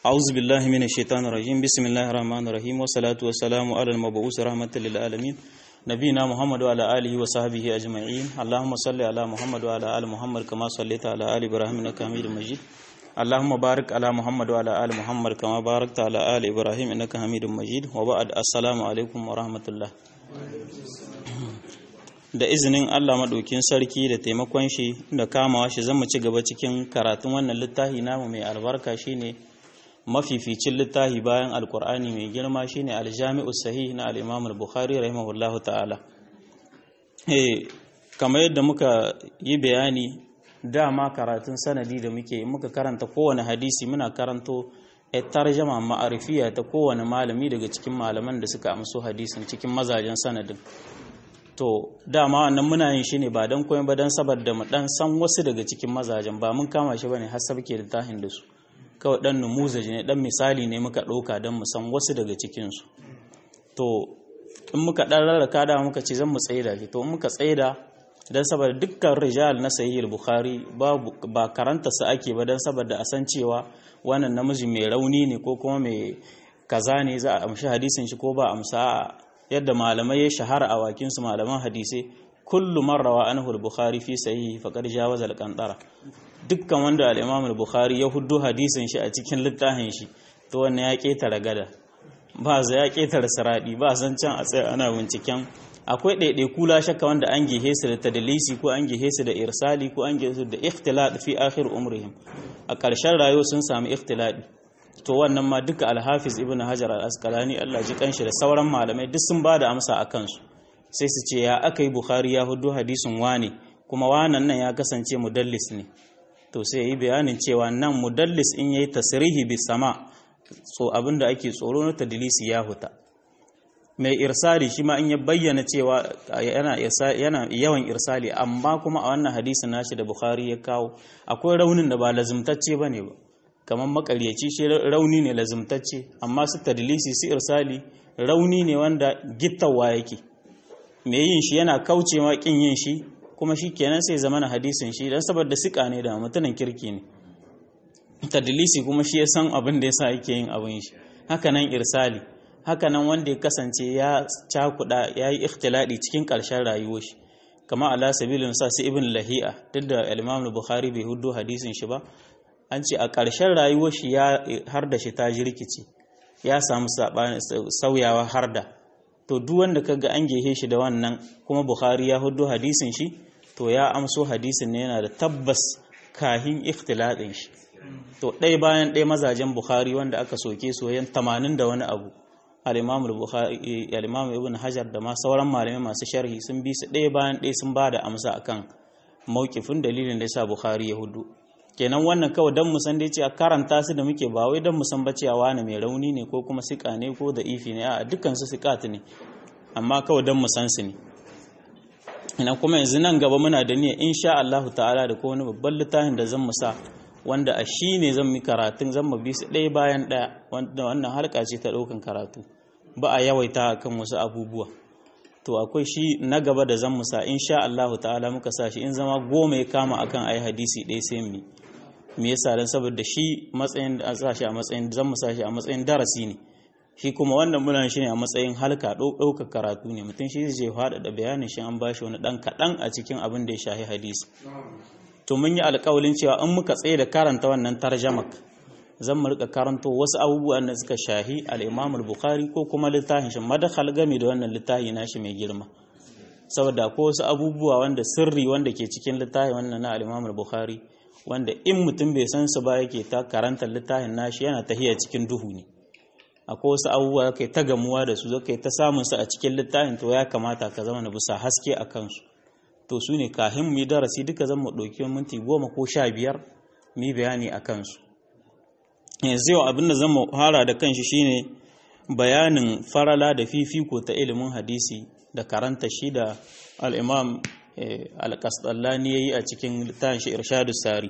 أعوذ بالله من الشيطان الرجيم بسم الله الرحمن الرحيم والصلاة والسلام على المبعوث رحمة للعالمين نبينا محمد وعلى آله وصحبه أجمعين اللهم صل على محمد وعلى آل محمد كما صليت على آل إبراهيم إنك حميد مجيد اللهم بارك على محمد وعلى آل محمد كما باركت على آل إبراهيم إنك حميد مجيد وبعد السلام عليكم ورحمة الله. Da izinin Allah maɗaukin sarki da taimakon shi da kamawa shi zan mu ci gaba cikin karatun wannan littafi namu mai albarka shine mafificin littafi bayan alkur'ani mai girma shine aljami'u sahih na al-imam al-bukhari rahimahullahu ta'ala. Kamar yadda muka yi bayani dama karatun sanadi da muka karanta kowane hadisi muna karanto tarjama ma'arifiya ta kowane malami daga cikin malaman da suka amso hadisin cikin mazajen sanadin. To dama wannan muna yin shi ne ba don koyon ba don saboda mu dan san wasu daga cikin mazajen ba mun kama shi bane har sabke da tahin da su kawai dan numuzaji ne dan misali ne muka ɗauka don mu san wasu daga cikin su. To in muka dan rarraka da muka ce zan mu tsaida shi to in muka tsaida dan saboda dukkan rijal na sahih al-bukhari ba karanta su ake ba dan saboda a san cewa wannan namiji mai rauni ne ko kuma mai kaza ne za a amshi hadisin shi ko ba amsa yadda malamai ya shahara a wakinsu malaman hadisai kullu marrawa anhu al-bukhari fi sahihi faqad jawaza al-qantara dukkan wanda al-imam al-bukhari ya huddo hadisin shi a cikin littafin shi to wannan ya ketare gada ba za ya ketare saradi ba san can a tsaya ana binciken akwai ɗaiɗaiku la shakka wanda an gihe su da tadlisi ko an gihe su da irsali ko an gihe su da ikhtilat fi akhir umrihim a ƙarshen rayuwa sun samu ikhtilati to wannan ma duka alhafiz ibn hajar al-asqalani Allah ji kanshi da sauran malamai duk sun bada amsa a kansu sai su ce ya akai bukhari ya hudu hadisin wani kuma wannan nan ya kasance mudallis ne to sai yi bayanin cewa nan mudallis in yayi tasrihi bis sama so abinda ake tsoro na tadlisi ya huta mai irsali shi ma in ya bayyana cewa yana yawan irsali amma kuma a wannan hadisin nashi da bukhari ya kawo akwai raunin da ba lazimtacce bane ba kamar makaryaci shi rauni ne lazimtacce amma su tadlisi su irsali rauni ne wanda gittawa yake me yin shi yana kauce ma kin yin shi kuma shi kenan sai zama na hadisin shi dan saboda sika ne da mutumin kirki ne tadlisi kuma shi ya san abin da yasa yake yin abin shi haka nan irsali haka nan wanda ya kasance ya cakuda yayi ikhtiladi cikin karshen rayuwar shi kama ala sabilin sa su ibn lahi'a duk da al-imam bukhari bai hudo hadisin shi ba an ce a ƙarshen rayuwar shi ya har da shi ta jirkice ya samu sauyawa har da to duk wanda kaga an gehe shi da wannan kuma Bukhari ya hudu hadisin shi to ya amso hadisin ne yana da tabbas kahin ikhtilatin shi to ɗaya bayan ɗaya mazajen Bukhari wanda aka soke soyayyen 80 da wani abu al-Imam Bukhari al-Imam Ibn Hajar da ma sauran malamai masu sharhi sun bi su ɗaya bayan ɗaya sun bada amsa akan mauqifin dalilin da yasa Bukhari ya hudu kenan wannan kawai dan mu san dai cewa karanta su da muke ba wai dan mu san ba cewa wani mai rauni ne ko kuma sika ne ko da ifi ne a dukkan su sikat ne amma kawai dan mu san su ne ina kuma yanzu nan gaba muna da niyya insha Allah ta'ala da ko wani babban littafin da zan mu sa wanda a shi ne zan mi karatun zan mu bi su ɗaya bayan ɗaya wanda wannan halka ce ta ɗaukan karatu ba a yawaita kan wasu abubuwa to akwai shi na gaba da zan mu sa insha Allah ta'ala muka sa shi in zama 10 ya kama akan ayi hadisi ɗaya sai mu me yasa dan saboda shi matsayin da sa shi a matsayin zan mu sa shi a matsayin darasi ne shi kuma wannan muna shi ne a matsayin halka ɗaukar karatu ne mutum shi zai faɗa da bayanin shi an bashi wani ɗan kaɗan a cikin abin da ya shahi hadisi to mun yi alƙawalin cewa in muka tsaye da karanta wannan tarjamak zan mu rika karanto wasu abubuwan da suka shahi al-Imam al-Bukhari ko kuma littafin shi madakhal game da wannan littafi nashi mai girma saboda ko wasu abubuwa wanda sirri wanda ke cikin littafin wannan na al-Imam al-Bukhari wanda in mutum bai san su ba yake ta karanta littafin nashi yana tahiya cikin duhu ne akwai wasu abubuwa kai ta gamuwa da su kai ta samun su a cikin littafin to ya kamata ka zama na bisa haske a kansu to su ne kahin mu yi darasi duka zan mu ɗauki minti 10 ko 15 mu yi bayani a kansu yanzu yau abinda zan mu fara da kanshi shine bayanin farala da fifiko ta ilimin hadisi da karanta shi da al-Imam al-Qasdallani yayi a cikin littafin shi Irshadus Sari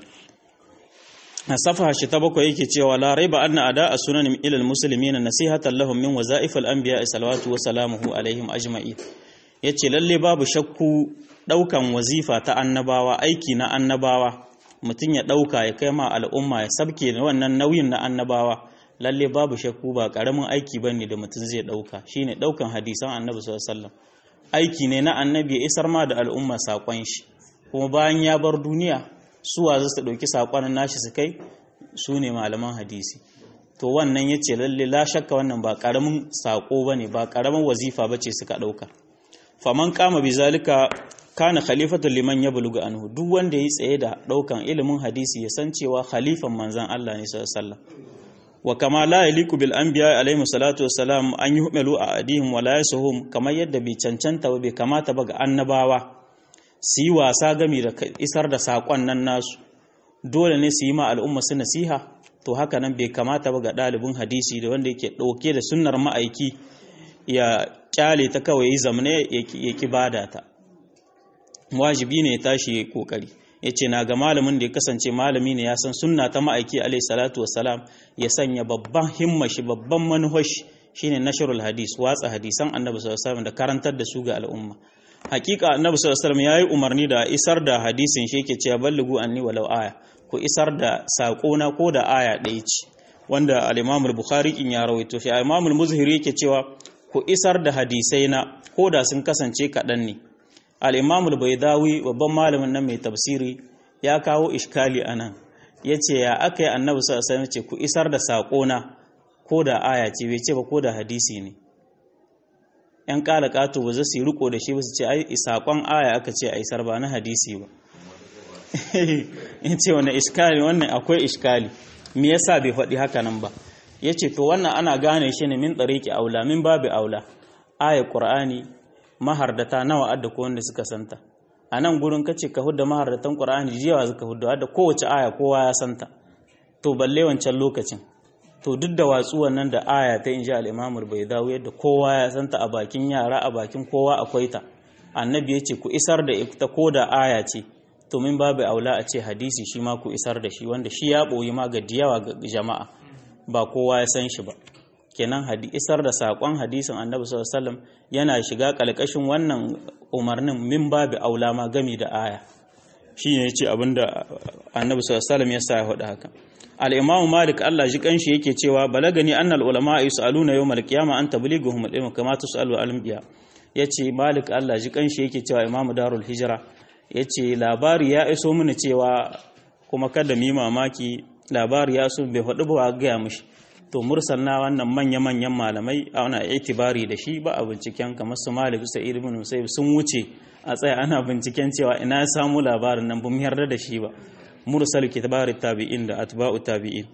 a safa shi ta 7 yake cewa la raiba anna ada as-sunan ila al-muslimin nasihatan lahum min wazaif al-anbiya salawatu wa salamuhu alaihim ajma'in yace lalle babu shakku daukan wazifa ta annabawa aiki na annabawa mutum ya ɗauka ya kai ma al'umma ya sabke wannan nauyin na annabawa lalle babu shakku ba karamin aiki bane da mutum zai dauka, shine daukan hadisan annabi sallallahu alaihi wasallam. Aiki ne na annabi ya isar ma da al'umma sakon shi, kuma bayan ya bar duniya suwa za su dauki sakon nashi su kai, su ne malaman hadisi. To wannan yace lalle la shakka wannan ba karamin sako bane, ba karamin wazifa bace suka dauka. Faman kama bizalika kana khalifatu liman yablugu anhu, duk wanda yayi tsaye da daukan ilimin hadisi ya san cewa khalifan manzon Allah ne sallallahu alaihi wasallam. Wa kama la yaliku bil anbiya alaihi salatu wassalam an yuhmalu a adihim wa la yasuhum, kamar yadda bai cancanta ba bai kamata ba ga annabawa su yi wasa gami da isar da sakon nan nasu, dole ne su yi ma al'umma su nasiha. To haka nan bai kamata ba ga ɗalibin hadisi da wanda yake ɗauke da sunnar ma'aiki ya kyale ta kawai yi zamane ya ki bada ta. Wajibi ne ya tashi ya yi kokari. Ya ce na ga malamin da ya kasance malami ne ya san sunna ta ma'aiki alaihi salatu wassalam, ya sanya babban himmashi babban manuhashi shine nashrul hadis, watsa hadisan annabi sallallahu alaihi wasallam da karantar da su ga al'umma. Hakika annabi sallallahu alaihi wasallam yayi umarni da isar da hadisin shi, yake cewa ballighu anni walau aya, ku isar da sako na ko da aya ɗaya ce, wanda al-Imam al-Bukhari in ya rawaito shi. Imam al-Muzhiri yake cewa ku isar da hadisai na ko da sun kasance kaɗan ne. Al-Imam al-Baydawi babban malamin nan mai tafsiri ya kawo iskali anan, yace ya aka yi annabi sallallahu alaihi wasallam ce ku isar da sako na ko da aya ce, bai ce ba ko da hadisi ne. Yan kala kato ba za su yi riko da shi ba, su ce ai sakon aya aka ce a isar ba na hadisi ba. Yace wannan iskali, wannan akwai iskali, me yasa bai faɗi haka nan ba? Yace to wannan ana gane shi ne min tsariki aula, min babu aula. Aya Qur'ani mahardata nawa adda ko wanda suka santa. A nan gurin kace ka hudda mahardatan Qur'ani jiyawa suka hudda adda kowace aya kowa ya santa. To balle wancan lokacin. To duk da watsuwan nan da aya ta inji al-Imam al-Baydawi yadda kowa ya santa, a bakin yara a bakin kowa akwai ta. Annabi yace ku isar da ita ko da aya ce. To min babu aula a ce hadisi shi ma ku isar da shi, wanda shi ya boyi ma ga diyawa ga jama'a, ba kowa ya san shi ba. Kenan isar da sakon hadisin annabi sallallahu alaihi wasallam yana shiga kalkashin wannan umarnin min babu aula ma gami da aya. Shi ne yace abinda annabi sallallahu alaihi wasallam ya sa ya faɗa haka. Al-Imam Malik Allah ji kanshi yake cewa balagani annal ulama yusaluna yawmal qiyama an tablighuhum al-ilm kama tusalu al-anbiya. Yace Malik Allah ji kanshi yake cewa Imam Darul Hijra yace labari ya iso mini cewa, kuma kada mu yi mamaki, labari ya so bai faɗi ba ga mishi. To mursal na wannan manya-manyan malamai ana itibari da shi, ba a binciken kamar su Malik, Sa'id ibn Musayyib sun wuce a tsaya ana binciken cewa ina ya samu labarin nan, ba mu yarda da shi ba. Mursal kitbari tabi'in da atba'u tabi'in.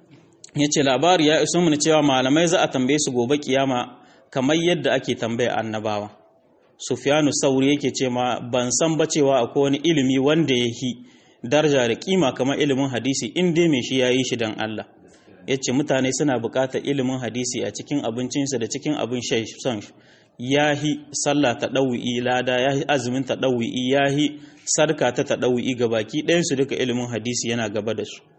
Yace labari ya iso mun cewa malamai za a tambaye su gobe kiyama kamar yadda ake tambaya annabawa. Sufyanu Sauri yake ce ma ban san ba cewa akwai wani ilimi wanda yake daraja da kima kamar ilimin hadisi, in dai me shi yayi shi dan Allah. Yace mutane suna buƙatar ilimin hadisi a cikin abincinsu da cikin abin shan shi. Yahi sallah ta ɗau'i lada, yahi azumin ta ɗau'i, yahi sarka ta ɗau'i, ga baki ɗayan su duka ilimin hadisi yana gaba da su.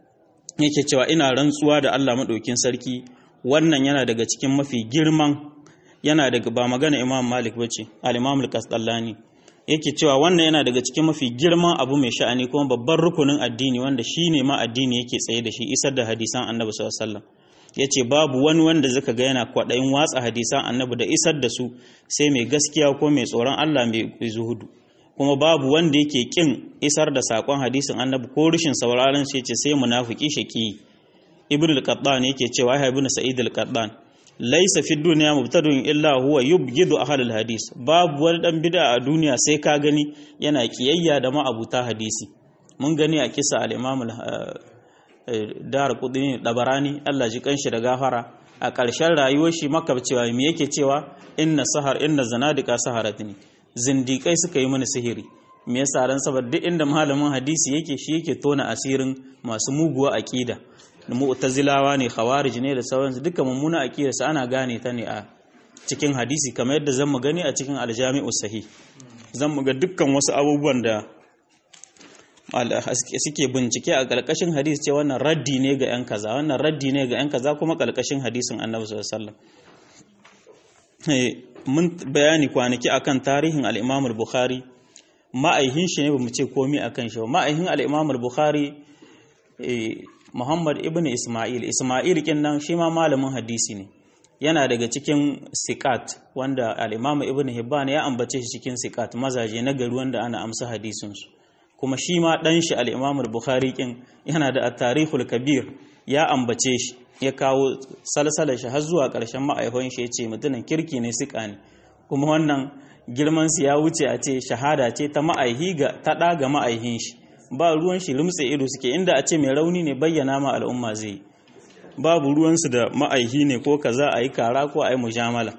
Yake cewa ina rantsuwa da Allah madaukin sarki, wannan yana daga cikin mafi girman, yana daga, ba magana Imam Malik bace, al-Imam al-Qasdallani yake cewa wannan yana daga cikin mafi girman abu mai sha'ani kuma babban rukunin addini, wanda shine ma addini yake tsaye da shi, isar da hadisan Annabi sallallahu alaihi wasallam. Yace babu wani wanda zaka ga yana kwadayin watsa hadisan Annabi da isar da su sai mai gaskiya ko mai tsoron Allah mai zuhudu, kuma babu wanda yake kin isar da sakon hadisin Annabi ko rishin sauraron shi, yace sai munafiki shaki. Ibn al-Qattan yake cewa ya ibn Sa'id al-Qattan, laisa fi dunya mubtadun illa huwa yubghidu ahlul hadis, babu wani dan bid'a a duniya sai ka gani yana kiyayya da ma'abuta hadisi. Mun gani a kisa al-Imam Daraqutni Dabarani Allah ji kanshi da gafara, a ƙarshen rayuwar shi Makka cewa me yake cewa, inna zanadika saharatni, zindikai suka yi mini sihiri. Me yasa ran saboda duk inda malamin hadisi yake shi yake tona asirin masu muguwa aqida, mu'tazilawa ne, khawarij ne da sauransu, duka mummuna aqida su ana gane ta ne a cikin hadisi, kamar yadda zan mu gani a cikin al-Jami'us Sahih. Zan mu ga dukkan wasu abubuwan da suke bincike a ƙarƙashin hadisi, ce wannan raddi ne ga yan kaza, wannan raddi ne ga yan kaza, kuma ƙarƙashin hadisin Annabi sallallahu alaihi wasallam. Mun bayani kwanaki akan tarihin al-Imam al-Bukhari, ma'aihin shi ne bamu ce komai akan shi ba. Ma'aihin al-Imam al-Bukhari Muhammad ibn Isma'il kin nan shi ma malamin hadisi ne, yana daga cikin siqat wanda al-Imam Ibn Hibban ya ambace shi cikin siqat mazaje na gari wanda ana amsa hadisin su, kuma shi ma dan shi al-Imam al-Bukhari kin yana da at-Tarikhul Kabir ya ambace shi, ya kawo salsalar shi har zuwa ƙarshen ma'aihon shi, yace mutumin kirki ne, siqa ne. Kuma wannan girman su ya wuce a ce shahada ce ta ma'aihi ga ta ga ma'aihin shi, ba ruwan shi lumtse ido suke, inda a ce mai rauni ne bayyana ma al'umma zai, babu ruwansu da ma'aihi ne ko kaza a yi kara ko a yi mujamala.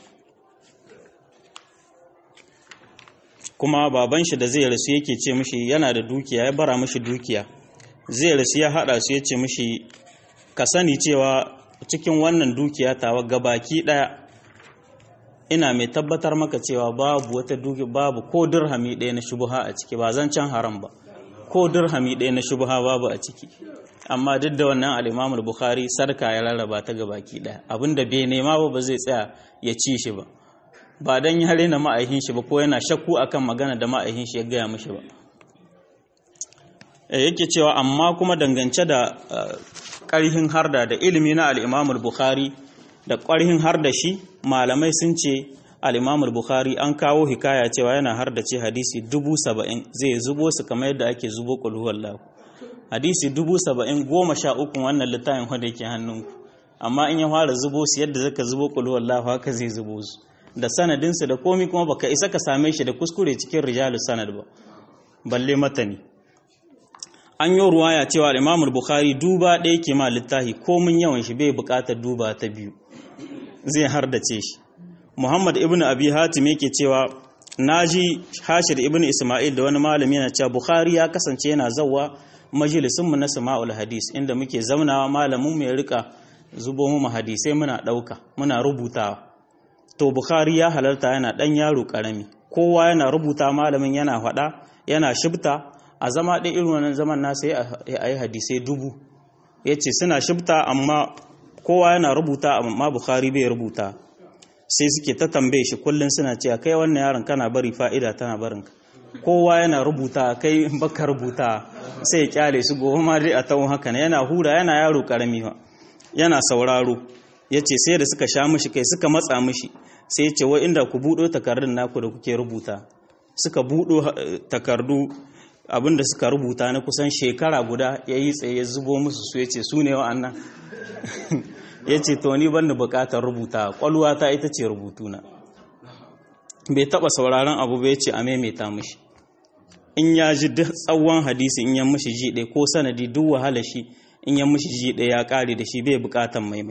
Kuma baban shi da zai rasu yake ce mishi yana da dukiya, ya bara mishi dukiya, zai rasu ya haɗa su ya ce mishi ka sani cewa cikin wannan dukiya tawa gabaki ɗaya ina mai tabbatar maka cewa babu wata dukiya, babu ko dirhami ɗaya na shubha a ciki, ba zan can haram ba, ko dirhami ɗaya na shubha babu a ciki. Amma duk da wannan al-Imam al-Bukhari sarka ya rarraba ta gabaki ɗaya, abinda bai nema ba zai tsaya ya ci shi ba dan ya rena ma'aihin shi ba ko yana shakku akan magana da ma'aihin shi ya gaya mishi ba. Yake cewa amma kuma dangance da ƙarhin harda da ilimi na al-Imam al-Bukhari da ƙarhin harda shi, malamai sun ce al-Imam al-Bukhari an kawo hikaya cewa yana hardace hadisi 70,000 zai zubo su kamar yadda ake zubo qul huwallahu, hadisi 70,000 13 wannan littafin wanda yake hannunku, amma in ya fara zubo su yadda zaka zubo qul huwallahu haka zai zubo su da sanadin su da komai, kuma baka isa ka same shi da kuskure cikin rijalus sanad ba balle matani. An yi ruwaya cewa al-Imam al-Bukhari duba ɗaya ke ma littafi ko mun yawan shi bai buƙatar duba ta biyu, zai hardace shi. Muhammad ibn Abi Hatim yake cewa naji Hashir ibn Isma'il da wani malami yana cewa Bukhari ya kasance yana zawwa majalisinmu na Sama'ul Hadis inda muke zaunawa, malamin mu ya rika zubo mu hadisai muna dauka muna rubutawa. To Bukhari ya halarta yana dan yaro karami, kowa yana rubuta, malamin yana faɗa yana shibta, a zama ɗin irin wannan zaman nasa ya yi hadisai 1000, yace suna shibta amma kowa yana rubuta amma Bukhari bai rubuta. Sai suke ta tambaye shi kullun suna cewa kai wannan yaron kana bari fa'ida tana barinka, kowa yana rubuta kai baka rubuta, sai ya kyale su gobe ma dai a tawon haka ne, yana hura, yana yaro karami fa yana sauraro. Yace sai da suka sha mishi kai suka matsa mishi, sai yace wai inda ku budo takardun naku da kuke rubuta. Suka budo takardu abinda suka rubuta na kusan shekara guda, yayi tsaye ya zubo musu su, yace su ne wa'annan yace to ni ban da bukatar rubuta, kwalwa ta ita ce rubutuna. Bai taba sauraron abu ba, yace a maimaita mishi, in ya ji tsawon hadisi in ya mishi ji ɗaya ko sanadi duk wahala shi, in ya mishi ji ɗaya ya kare da shi, bai bukatan maimai.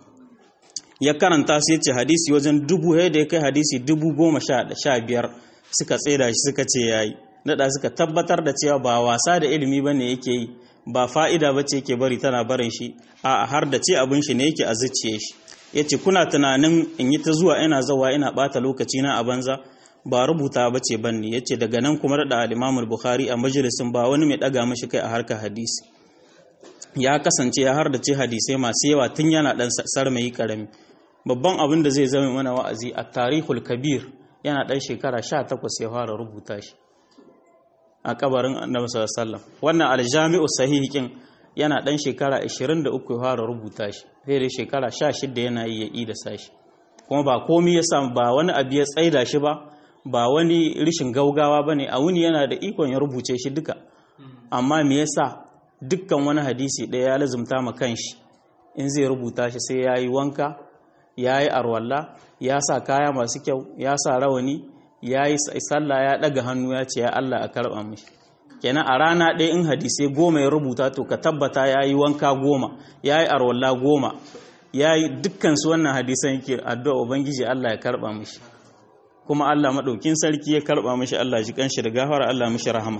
Ya karanta su yace hadisi wajen 1000, da ya kai hadisi 10,015 suka tsaida shi suka ce yayi. Nada suka tabbatar da cewa ba wasa da ilimi bane yake yi, ba fa'ida bace yake bari tana barin shi, a har da ce abin shi ne yake a zuciye shi. Yace kuna tunanin in yi ta zuwa ina zawa ina bata lokaci na a banza, ba rubuta bace banni. Yace daga nan kuma da al-Imam al-Bukhari a majalisin ba wani mai daga mashi kai a harkar hadisi, ya kasance ya har da ce hadisai masu yawa tun yana dan sarmayi karami. Babban abin da zai zama mana wa'azi, at-Tarikhul Kabir yana dan shekara 18 ya fara rubuta shi a kabarin Annabi sallallahu alaihi wasallam. Wannan al-Jami'u Sahih kin yana dan shekara 23 ya fara rubuta shi, sai da shekara 16 yana yi ya ida sashi. Kuma ba komai ya samu, ba wani abu ya tsaida shi ba wani rishin gaugawa bane, a wuni yana da ikon ya rubuce shi duka. Amma me yasa dukkan wani hadisi ɗaya ya lazumta ma kanshi in zai rubuta shi sai yayi wanka, yayi arwalla, ya sa kaya masu kyau, ya sa rawani, yayi sallah, ya daga hannu ya ce ya Allah a karba mishi. Kenan a rana ɗaya in hadisai 10 ya rubuta, to ka tabbata yayi wanka 10, yayi arwalla 10, yayi dukkan su wannan hadisan yake addu'a ubangiji Allah ya karba mishi. Kuma Allah madaukin sarki ya karba mishi, Allah ji kanshi da gafara, Allah mishi rahama.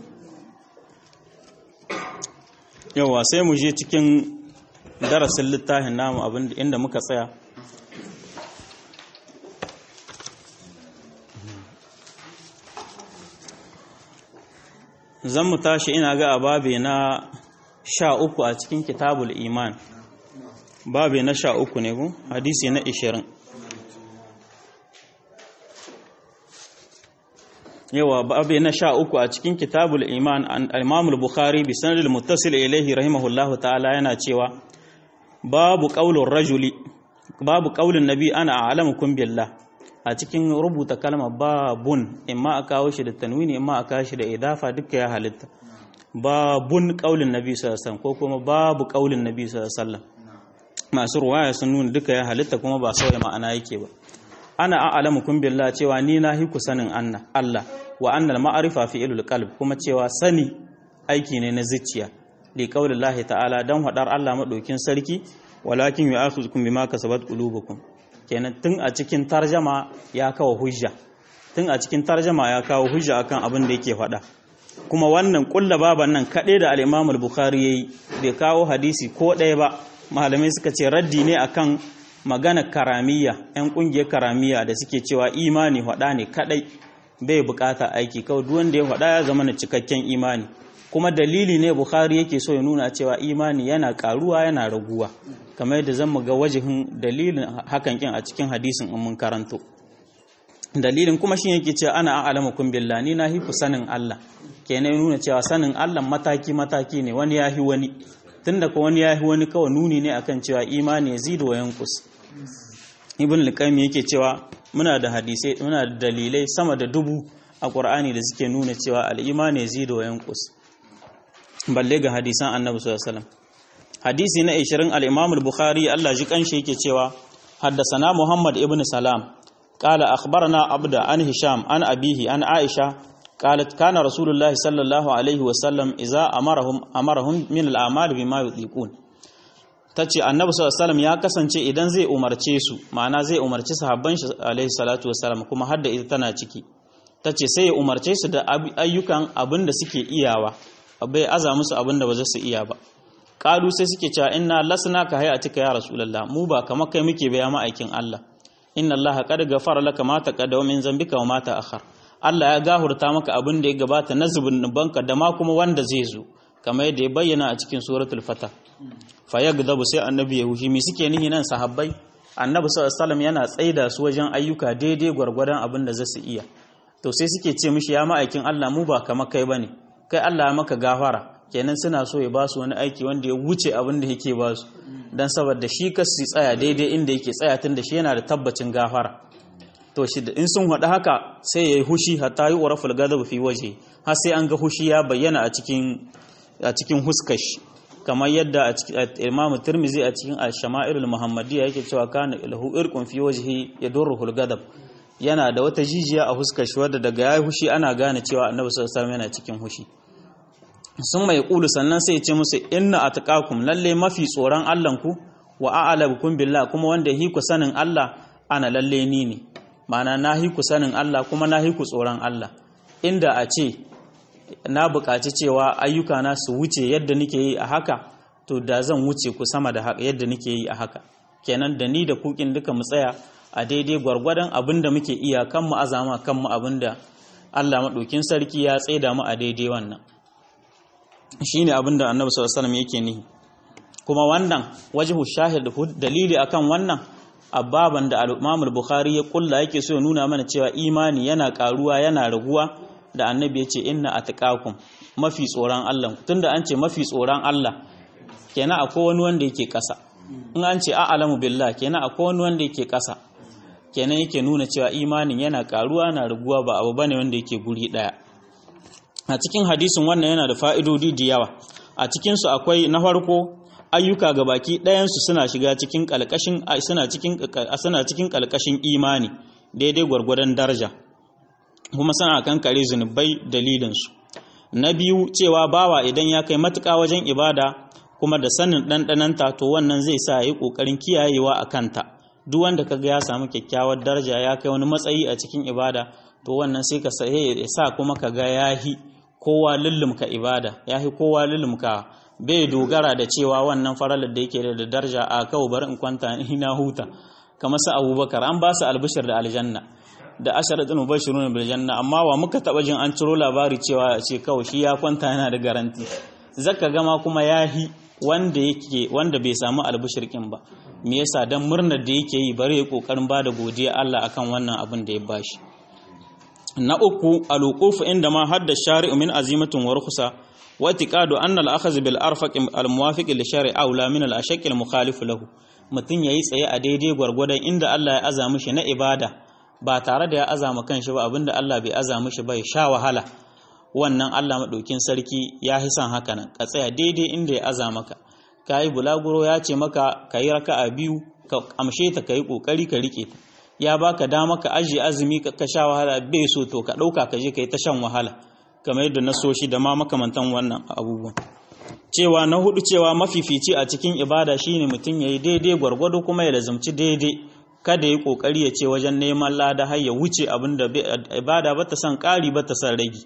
Yawa sai mu je cikin darasin littafin namu abin inda muka tsaya. Zan mu tashi ina ga a babe na 13 a cikin kitabul iman, babe na 13 ne ku, hadisi na 20. yawa babu na 13 a cikin kitabul iman al-Imam al-Bukhari bi sanad al-muttasil ilayhi rahimahullahu ta'ala yana cewa babu qaulin nabi ana a'lamukum billah. A cikin rubuta kalma babun imma aka kawo shi da tanwini imma aka kawo shi da idafa duka ya halitta. Babun qaulin nabi sallallahu alaihi wasallam ko kuma babu qaulin nabi sallallahu alaihi wasallam, masu ruwaya sun nuna duka ya halitta kuma ba sauya ma'ana yake ba. Ana a'lamukum billah cewa ni na hiku sanin Allah wa annal ma'rifa fi'lul qalb, kuma cewa sani aiki ne na zuciya. Li qaulillahi ta'ala, dan hadar Allah madaukin sarki, walakin yu'akhizukum bima kasabat qulubukum. Kenan tun a cikin tarjama ya kawo hujja, akan abin da yake faɗa. Kuma wannan kulla baban nan kaɗai da al-Imam al-Bukhari yayi bai kawo hadisi ko ɗaya ba. Malamai suka ce raddi ne akan magana karamiya, 'yan ƙungiyar karamiya da suke cewa imani faɗa ne kaɗai bai bukata aiki, kawai duk wanda ya faɗa ya zama na cikakken imani. Kuma dalili ne Bukhari yake so ya nuna cewa imani yana karuwa yana raguwa, kamar yadda zan mu ga wajihin dalilin hakan kin a cikin hadisin in mun karanto. Dalilin kuma shi yake cewa ana a'lamukum billahi, ni na hiku sanin Allah. Kenan nuna cewa sanin Allah mataki ne, wani yahi wani. Tunda ko wani yahi wani kawai nuni ne akan cewa imani yazidu wa yanqus. Ibn al-Qayyim yake cewa muna da hadisai, muna da dalilai sama da 1000 a Qur'ani da suke nuna cewa al-imani yazidu wa yanqus. Balle ga hadisan Annabi sallallahu alaihi wasallam. Hadisi na 20 al-Imam al-Bukhari Allah ji kanshi yake cewa haddathana Muhammad ibn Salam qala akhbarana Abda an Hisham an abihi an Aisha qalat kana Rasulullahi sallallahu alaihi wasallam idza amarahum min al-a'mal bima yutiqun. Tace Annabi sallallahu alaihi wasallam ya kasance idan zai umarce su, ma'ana zai umarci sahabban shi alaihi salatu wasallam, kuma har da ita tana ciki. Tace sai ya umarce su da ayyukan abinda suke iyawa, bai aza musu abinda ba za su iya ba. Kalu sai suke cewa inna lasna ka hayatika ya rasulullah, mu ba kamar kai muke baya ma'aikin Allah. Inna Allah qad ghafara laka ma taqaddama min zambika wa ma ta'akhkhar. Allah ya gahurta maka abin da ya gabata na zunubanka da ma kuma wanda zai zo, kamar yadda ya bayyana a cikin suratul Fatah. Fa yagdabu sai annabi ya hushi. Me suke nihi nan sahabbai? Annabi sallallahu alaihi wasallam yana tsaida su wajen ayyuka daidai gwargwadon abin da za su iya. To sai suke ce mishi ya ma'aikin Allah, mu ba kamar kai bane. Kai Allah ya maka gafara. Kenan suna so ya ba su wani aiki wanda ya wuce abin da yake ba su, don saboda shi kasu tsaya daidai inda yake tsaya, tun da shi yana da tabbacin gafara. To shi in sun haɗu haka sai ya yi hushi hatta yi uraful gadab fi waje, har sai an ga hushi ya bayyana a cikin huskar shi, kamar yadda Imam Tirmidhi a cikin Al-Shama'ilul Muhammadiyya yake cewa kana lahu irqun fi wajhi yadurruhul gadab, yana da wata jijiya a huskar shi wadda daga yayi hushi ana gane cewa Annabi sallallahu alaihi wasallam yana cikin hushi. Sun mai ƙulu sannan sai ce musu inna atqakum, lalle mafi tsoron Allahnku, wa a'lamukum billah, kuma wanda yi ku sanin Allah, ana lalle ni ne. Ma'ana na yi ku sanin Allah kuma na yi ku tsoron Allah. Inda a ce na buƙaci cewa ayyuka na su wuce yadda nake yi a haka, to da zan wuce ku sama da haka yadda nake yi a haka. Kenan da ni da kukin duka mu tsaya a daidai gwargwadon abin da muke iya, kan mu azama kan mu abin da Allah maɗaukin sarki ya tsaida mu a daidai wannan. Shine abinda Annabi sallallahu alaihi wasallam yake nihi. Kuma wannan wajhu shahid dalili akan wannan ababan da al-Imam al-Bukhari ya kulla yake so ya nuna mana cewa imani yana karuwa yana raguwa, da Annabi yace inna atqakum, mafi tsoron Allah. Tunda an ce mafi tsoron Allah, kenan akwai wani wanda yake kasa. In an ce a'lamu billah, kenan akwai wani wanda yake kasa. Kenan yake nuna cewa imanin yana karuwa yana raguwa, ba abu bane wanda yake guri daya. A cikin hadisin wannan yana da fa'idodi da yawa. A cikinsu akwai na farko ayyuka ga baki ɗayansu suna shiga cikin ƙalƙashin suna cikin ƙalƙashin imani daidai gwargwadon daraja, kuma suna kankare zunubai dalilinsu. Na biyu cewa bawa idan ya kai matuƙa wajen ibada kuma da sanin ɗanɗananta, to wannan zai sa ya yi ƙoƙarin kiyayewa a kanta. Duk wanda kaga ya samu kyakkyawar daraja ya kai wani matsayi a cikin ibada, to wannan sai ka sa kuma kaga yahi kowa lullumka ibada, yahi kowa lullumka, bai dogara da cewa wannan faralar da yake da daraja a kawo bari in kwanta ina huta, kamar su Abubakar an ba su albishir da aljanna da asharatul mubashirun bil janna, amma wa muka taba jin an ciro labari cewa ce kawai shi ya kwanta yana da garanti. Zaka gama kuma yahi wanda bai samu albishir kin ba. Me yasa? Dan murnar da yake yi bari ya kokarin bada godiya Allah akan wannan abin da ya bashi. na uku al-wuquf inda ma hadda shari'u min azimatin wa rukhsa wa i'tiqadu anna al-akhadh bil arfaq al-muwafiq li shari'i aula min al-ashaq al-mukhalif lahu mutun yayi tsaye a daidai gwargwadon inda Allah ya azama shi na ibada ba tare da ya azama kanshi ba abinda Allah bai azama shi ba ya sha wahala wannan Allah madaukin sarki ya hisan haka nan ka tsaya daidai inda ya azama ka kai bulaguro ya ce maka kai raka'a biyu ka amshe ta kai kokari ka rike ta ya baka dama ka aje azumi ka sha wahala bai so to ka dauka ka je kai ta shan wahala kamar yadda na so shi da ma makamantan wannan abubuwan cewa na hudu cewa mafifici a cikin ibada shine mutum yayi daidai gwargwado kuma ya lazumci daidai kada yi kokari ya ce wajen neman lada har ya wuce abinda ibada bata san kari bata san ragi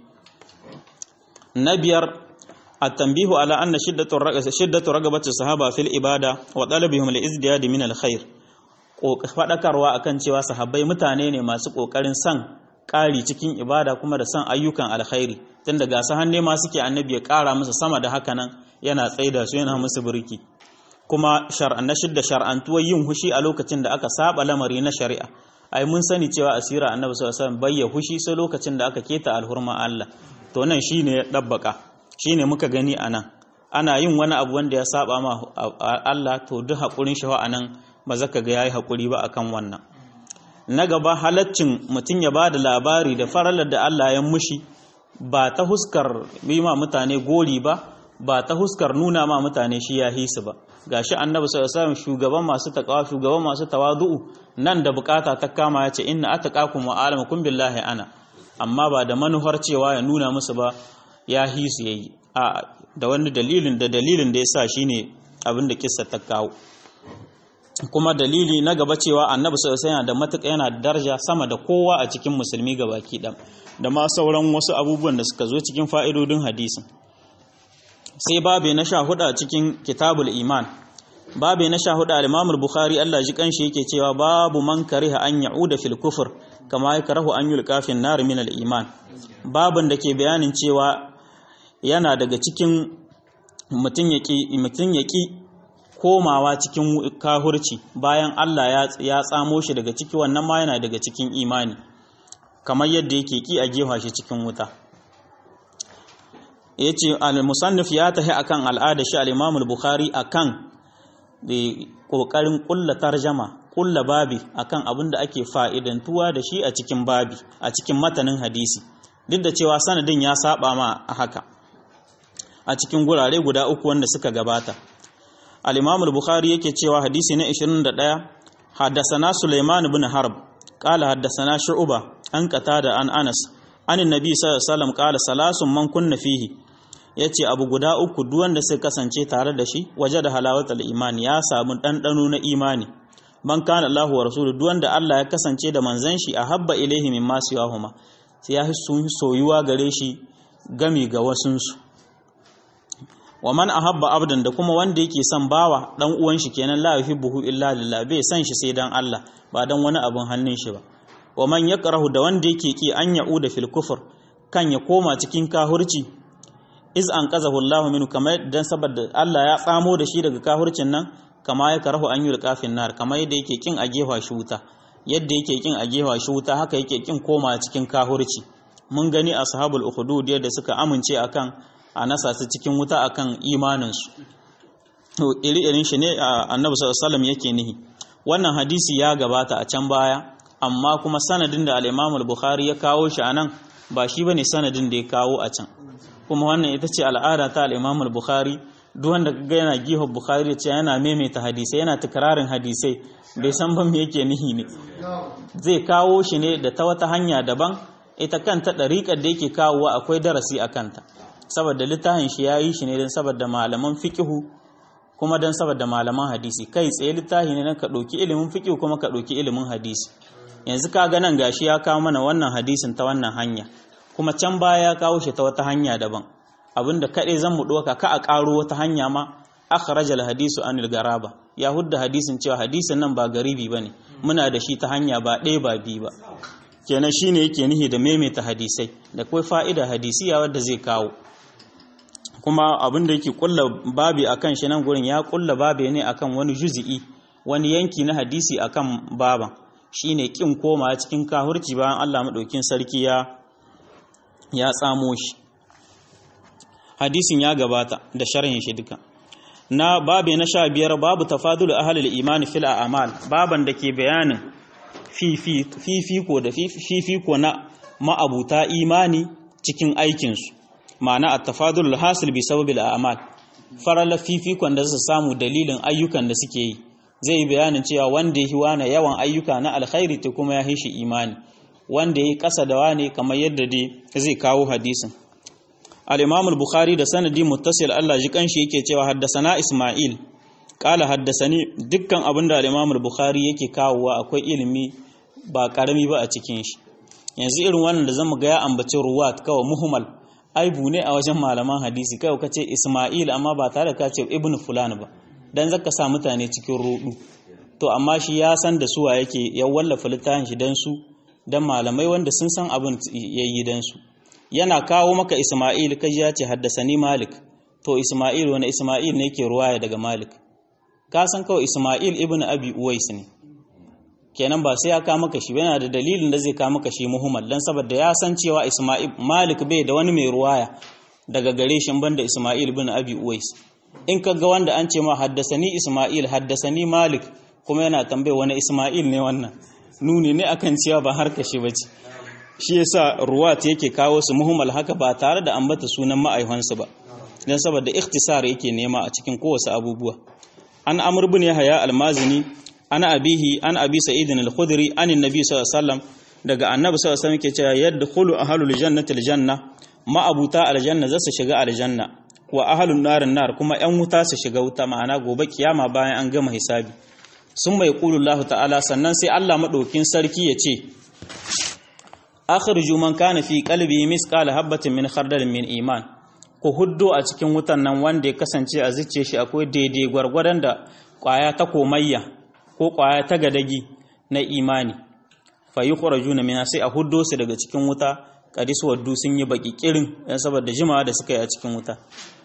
na biyar at-tanbihu ala anna shiddatu ragabati sahaba fil ibada wa talabihim li izdiyad min al-khair faɗakarwa akan cewa sahabbai mutane ne masu ƙoƙarin san ƙari cikin ibada kuma da san ayyukan alkhairi tun daga su hanne ma suke annabi ya ƙara musu sama da haka nan yana tsaida su yana musu birki kuma na shidda shar'antuwar yin hushi a lokacin da aka saba lamari na shari'a ai mun sani cewa asira annabi sallallahu alaihi wasallam bayya hushi sai lokacin da aka keta alhurma Allah to nan shine ya dabbaka shine muka gani anan ana yin wani abu wanda ya saba ma Allah to duk hakurin shi anan ba zaka ga yayi hakuri ba akan wannan na gaba halaccin mutum ya bada labari da faralar da Allah ya mushi ba ta huskar bima mutane gori ba ta huskar nuna ma mutane shi ya hisu ba gashi annabi sallallahu alaihi wasallam shugaban masu takawa shugaban masu tawadu'u nan da bukata ta kama ya ce inna ataqakum wa alamakum billahi ana amma ba da manuhar cewa ya nuna musu ba ya hisu yayi a da wani dalilin da yasa shine abin da kissa ta kawo kuma dalili na gaba cewa annabi sallallahu alaihi wasallam da matuƙa yana da daraja sama da kowa a cikin musulmi gabaki ɗan da ma sauran wasu abubuwan da suka zo cikin fa'idodin hadisin sai babe na 14 a cikin kitabul iman babe na 14 al-Imam al-Bukhari Allah ji kanshi yake cewa babu man kariha an ya'uda fil kufr kama yakrahu an yulqa fi an-nar min al-iman babun da ke bayanin cewa yana daga cikin mutun yaki komawa cikin kahurci bayan Allah ya tsamo shi daga ciki wannan ma yana daga cikin imani kamar yadda yake ki a gefa shi cikin wuta yace al-musannif ya tahi akan al'ada shi al-Imam al-Bukhari akan da kokarin kulla tarjama kulla babi akan abin da ake fa'idantuwa da shi a cikin babi a cikin matanin hadisi duk da cewa sanadin ya saba ma haka a cikin gurare guda uku wanda suka gabata al-Imam al-Bukhari yake cewa hadisi na 21 haddathana Sulaiman ibn Harb qala haddathana Shu'ba an qatada an Anas anin nabi sallallahu alaihi wasallam qala salasun man kunna fihi yace abu guda uku duk wanda suka kasance tare da shi waje da halawatul iman ya samu dandano na imani man kana Allahu wa rasuluhu duk wanda Allah ya kasance da manzon shi ahabba ilaihi mimma siwahuma sai ya soyuwa gare shi gami ga wasunsu wa man ahabba abdan da kuma wanda yake son bawa dan uwan shi kenan la yuhibbuhu illa lillah bai san shi sai dan Allah ba dan wani abun hannun shi ba wa man yakrahu da wanda yake ki an ya'uda fil kufr kan ya koma cikin kahurci iz an qazahu Allah minhu kamar dan saboda Allah ya tsamo da shi daga kahurcin nan kama ya karahu an yulqa fin nar kamar yadda yake kin a gefa shi wuta yadda yake kin a gefa shi wuta haka yake kin koma cikin kahurci mun gani ashabul ukhdud yadda suka amince akan a nasa su cikin wuta akan imaninsu to iri-irin shi ne annabi sallallahu alaihi wasallam yake nihi wannan hadisi ya gabata a can baya amma kuma sanadin da al-Imam al-Bukhari ya kawo shi anan ba shi bane sanadin da ya kawo a can kuma wannan ita ce al'ada ta al-Imam al-Bukhari duk wanda kaga yana giho Bukhari ya ce yana maimaita hadisi yana tikrarin hadisai bai san ban me yake nihi ne zai kawo shi ne da ta wata hanya daban ita kanta dariƙar da yake kawowa akwai darasi a kanta saboda littafin shi yayi shi ne don saboda malaman fiqhu kuma don saboda malaman hadisi kai tsaye littafi ne na ka ɗauki ilimin fiqhu kuma ka ɗauki ilimin hadisi yanzu kaga nan gashi ya kawo mana wannan hadisin ta wannan hanya kuma can baya ya kawo shi ta wata hanya daban abinda kaɗai zan mu ɗauka ka a ƙaro wata hanya ma akhrajal hadisu anil garaba ya hudda hadisin cewa hadisin nan ba garibi bane muna da shi ta hanya ba ɗaya ba biyu ba kenan shine yake nihi da maimaita hadisai da kai fa'ida hadisiya wadda zai kawo kuma abin da yake kulla babi akan shi nan gurin ya kulla babi ne akan wani juz'i wani yanki na hadisi akan baban shine kin koma cikin kahurci bayan Allah madaukin sarki ya tsamo shi. Hadisin ya gabata da sharhin shi duka. Na babe na 15 babu tafadul ahlul imani fil a'mal, baban da ke bayanin fifiko na ma'abuta imani cikin aikinsu, ma'ana at-tafadul hasil bi sababil a'mal, farala fifikon da su samu dalilin ayyukan da suke yi. Zai yi bayanin cewa wanda ya yi wane yawan ayyuka na alkhairi ta kuma ya shi imani, wanda ya yi ƙasa da wane kamar yadda dai zai kawo hadisin. al-Imam al-Bukhari da sanadi muttasil Allah ji kanshi yake cewa haddasana Isma'il qala haddasani, dukkan abinda al-Imam al-Bukhari yake kawowa akwai ilimi ba karami ba a cikin shi. Yanzu irin wannan da zamu ga ya ambaci ruwat kawai muhmal, aibu ne a wajen malaman hadisi, kai ka ce Isma'il amma ba tare ka ce ibnu fulan ba, dan zaka sa mutane cikin rudu. To amma shi ya san da suwa yake ya wallafa littafin shi dan su, dan malamai wanda sun san abin yayi dan su. Yana kawo maka Isma'il kaji ya ce haddasani Malik, to Isma'il wani Isma'il ne yake ruwaya daga Malik? Ka san kawai Isma'il ibn Abi Uwais ne, kenan ba sai ya ka maka shi, yana da dalilin da zai ka maka shi muhimmal, dan saboda ya san cewa Isma'il Malik bai da wani mai ruwaya daga gare shi banda Isma'il ibn Abi Uwais. In ka ga wanda an ce ma haddasani Isma'il haddasani Malik kuma yana tambaye wani Isma'il ne wannan, nuni ne akan cewa ba harka shi bace. Shi yasa ruwat yake kawo su muhimmal haka ba tare da ambata sunan ma'aihansu ba, dan saboda ikhtisar yake nema a cikin kowace abubuwa. An Amr ibn Yahya al-Mazini ana abihi an abi Sa'id al-Khudri an annabi sallallahu alaihi wasallam, daga annabi sallallahu alaihi wasallam yake cewa yadkhulu ahlul jannati al-janna, ma'abuta aljanna za su shiga aljanna, wa ahlun narin nar, kuma yan wuta su shiga wuta, ma'ana gobe kiyama bayan an gama hisabi. Sun mai qulu Allah ta'ala, sannan sai Allah madaukin sarki ya ce akhriju man kana fi qalbi misqala habatin min khardal min iman, ku huddo a cikin wutan nan wanda ya kasance a zuciyar shi akwai daidai gwargwadon da kwaya ta komayya ko kwaya ta gadagi na imani. Fa yukhrajuna min, sai a huddo su daga cikin wuta, qadis waddu sun yi baki kirin dan saboda jimawa da suka yi a cikin wuta.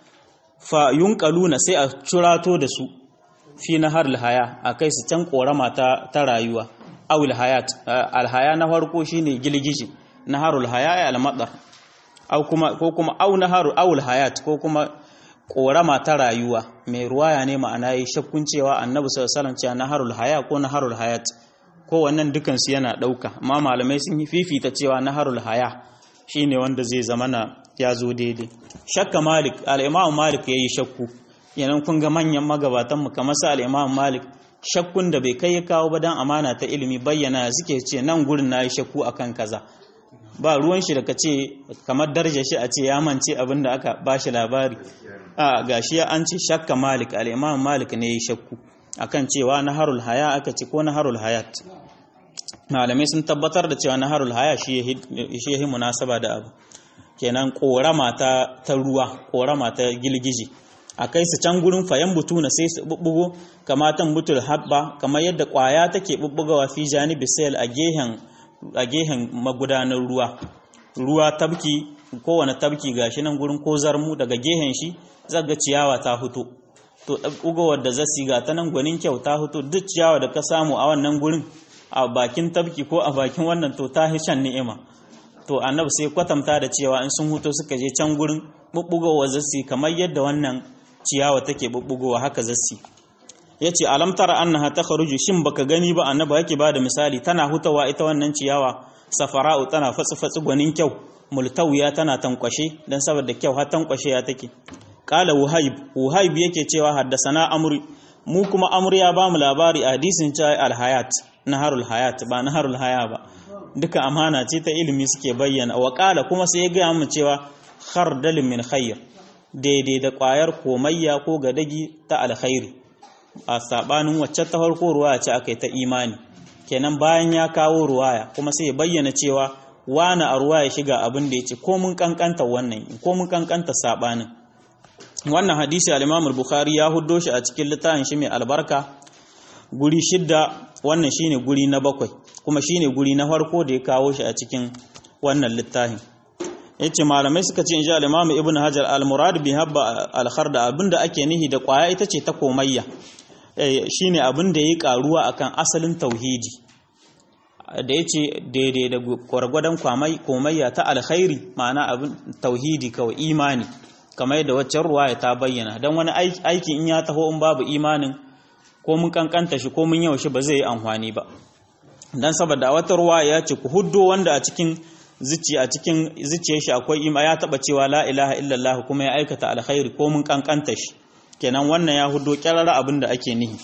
Fa yunqaluna, sai a curato da su fi naharul haya, akai su can korama ta rayuwa. Awil hayat, alhaya na farko shine gilgiji, naharul haya al-madar, ko kuma au naharu awul hayat, ko kuma korama ta rayuwa. Mai ruwaya ne ma'ana yi shakkun cewa annabi sallallahu alaihi wasallam cewa naharul haya ko naharul hayat, ko wannan dukan su yana dauka, amma malamai sun yi fifita cewa naharul haya shine wanda zai zama na ya zo daidai. Shakka Malik, al-Imam Malik yayi shakku, yanan kun ga manyan magabatan mu kamar sa al-Imam Malik, shakkun da bai kai ya kawo ba dan amana ta ilimi bayyana suke ce nan gurin nayi shakku akan kaza, ba ruwan shi da kace kamar darajar shi a ce ya mance abin da aka bashi labari. A gashi an ce shakka Malik, al-Imam Malik ne yayi shakku akan cewa naharul haya aka ce ko naharul hayat. Malamai sun tabbatar da cewa naharul haya shi yahi munasaba da abu, kenan korama ta ruwa, korama ta gilgiji, akai su can gurin fayan butuna sai su bubbugo kamatan butul habba, kamar yadda kwaya take bubbugawa fi janibi sayl a gehen magudanar ruwa tabki, kowane tabki gashi nan gurin ko zarmu daga gehen shi zaga ciyawa ta fito, to bugawar da zasi ga ta nan gwanin kyau ta fito, duk ciyawa da ka samu a wannan gurin a bakin tabki ko a bakin wannan to ta hishan ni'ima. To annabi sai kwatanta da cewa in sun huto suka je can gurin bubbugawar zasi kamar yadda wannan ciyawa take bubbugowa haka zassi. Yace alam tara annaha takhruju, shin baka gani ba, annabi yake bada misali, tana hutawa ita wannan ciyawa safara'u, tana fatsi gwanin kyau, multawiya tana tankwashe, dan saboda kyau har tankwashe ya take. Qala Wuhaib yake cewa haddasana Amr, mu kuma Amr ya ba mu labari a hadisin cewa al-hayat, naharul hayat ba naharul haya ba, duka amana ce ta ilimi suke bayyana. Wa qala kuma sai ya ga mu cewa khardal min khair, daidai da ƙwayar komayya ko gadagi ta alkhairi, a sabanin wacce ta farko ruwaya ce aka yi ta imani. Kenan bayan ya kawo ruwaya kuma sai ya bayyana cewa wani a ruwaya shiga abin da ya ce, ko mun kankanta wannan, ko mun kankanta sabanin. Wannan hadisi al-Imam al-Bukhari ya huddo shi a cikin littafin shi mai albarka guri 6, wannan shine guri na 7 kuma shine guri na farko da ya kawo shi a cikin wannan littafin. Yace malamai suka ce insha al-Imam Ibn Hajar al-murad bi habba al-kharda, abinda ake nihi da kwaya ita ce ta komayya, shine abinda yayi karuwa akan asalin tauhidi. da yace daidai da gwargwadon komayya ta alkhairi ma'ana abin tauhidi kawai imani kamar yadda waccan ruwaya ta bayyana dan wani aiki in ya taho in babu imanin ko mun kankanta shi ko mun yawa shi ba zai yi amfani ba dan saboda wata ruwaya ya ce ku huddo wanda a cikin zuciyar shi akwai ya taba cewa la ilaha illallah kuma ya aikata alkhairi ko mun kankanta shi kenan wannan ya huddo kirara abin da ake nihi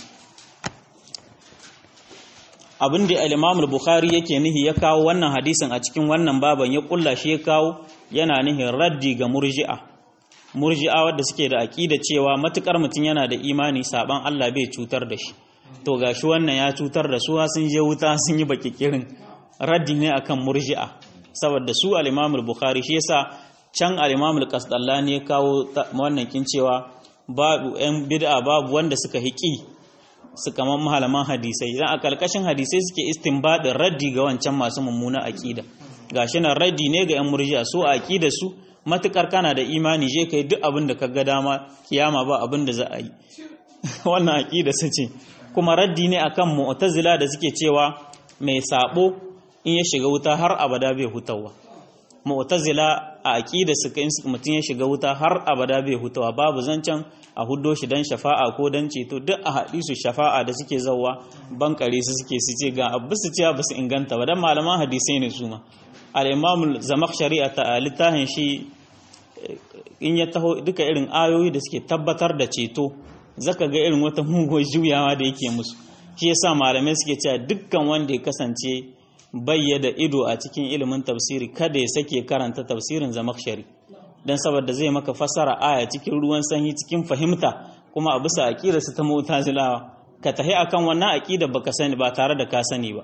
abin da al-Imam al-Bukhari yake nihi ya kawo wannan hadisin a cikin wannan baban ya kulla shi ya kawo yana nihin raddi ga murji'a wadda suke da aqida cewa matukar mutun yana da imani saban Allah bai cutar da shi to gashi wannan ya cutar da su sun je wuta sun yi bakikirin raddi ne akan murji'a saboda su al-Imam al-Bukhari shi yasa can al-Imam al-Qasdallani ya kawo wannan kin cewa babu ɗan bid'a babu wanda suka hiƙi suka man malaman hadisai idan a kalkashin hadisai suke istinbadin raddi ga wancan masu mummuna aqida gashi nan raddi ne ga ƴan murji'a su aqida su matukar kana da imani je kai duk abin da kaga dama kiyama ba abin da za a yi wannan aqida su ce kuma raddi ne akan mu'tazila da suke cewa mai sabo in ya shiga wuta har abada bai hutawa mu'tazila a aqida su kai mutun ya shiga wuta har abada bai hutawa babu zancen a huddo shi dan shafa'a ko dan ceto duk a hadisu shafa'a da suke zawwa bankare su suke su ce ga abu su ce ba su inganta ba dan malaman hadisi ne su ma al-Imam Zamakhshari a littafin shi in ya taho duka irin ayoyi da suke tabbatar da ceto zaka ga irin wata mugun juyawa da yake musu shi yasa malamai suke cewa dukkan wanda ya kasance bayyada ido a cikin ilimin tafsiri kada ya sake karanta tafsirin Zamakhshari dan saboda zai maka fasara aya cikin ruwan sanyi cikin fahimta kuma a bisa aqidar su ta mu'tazilawa ka tahi akan wannan aqida baka sani ba tare da ka sani ba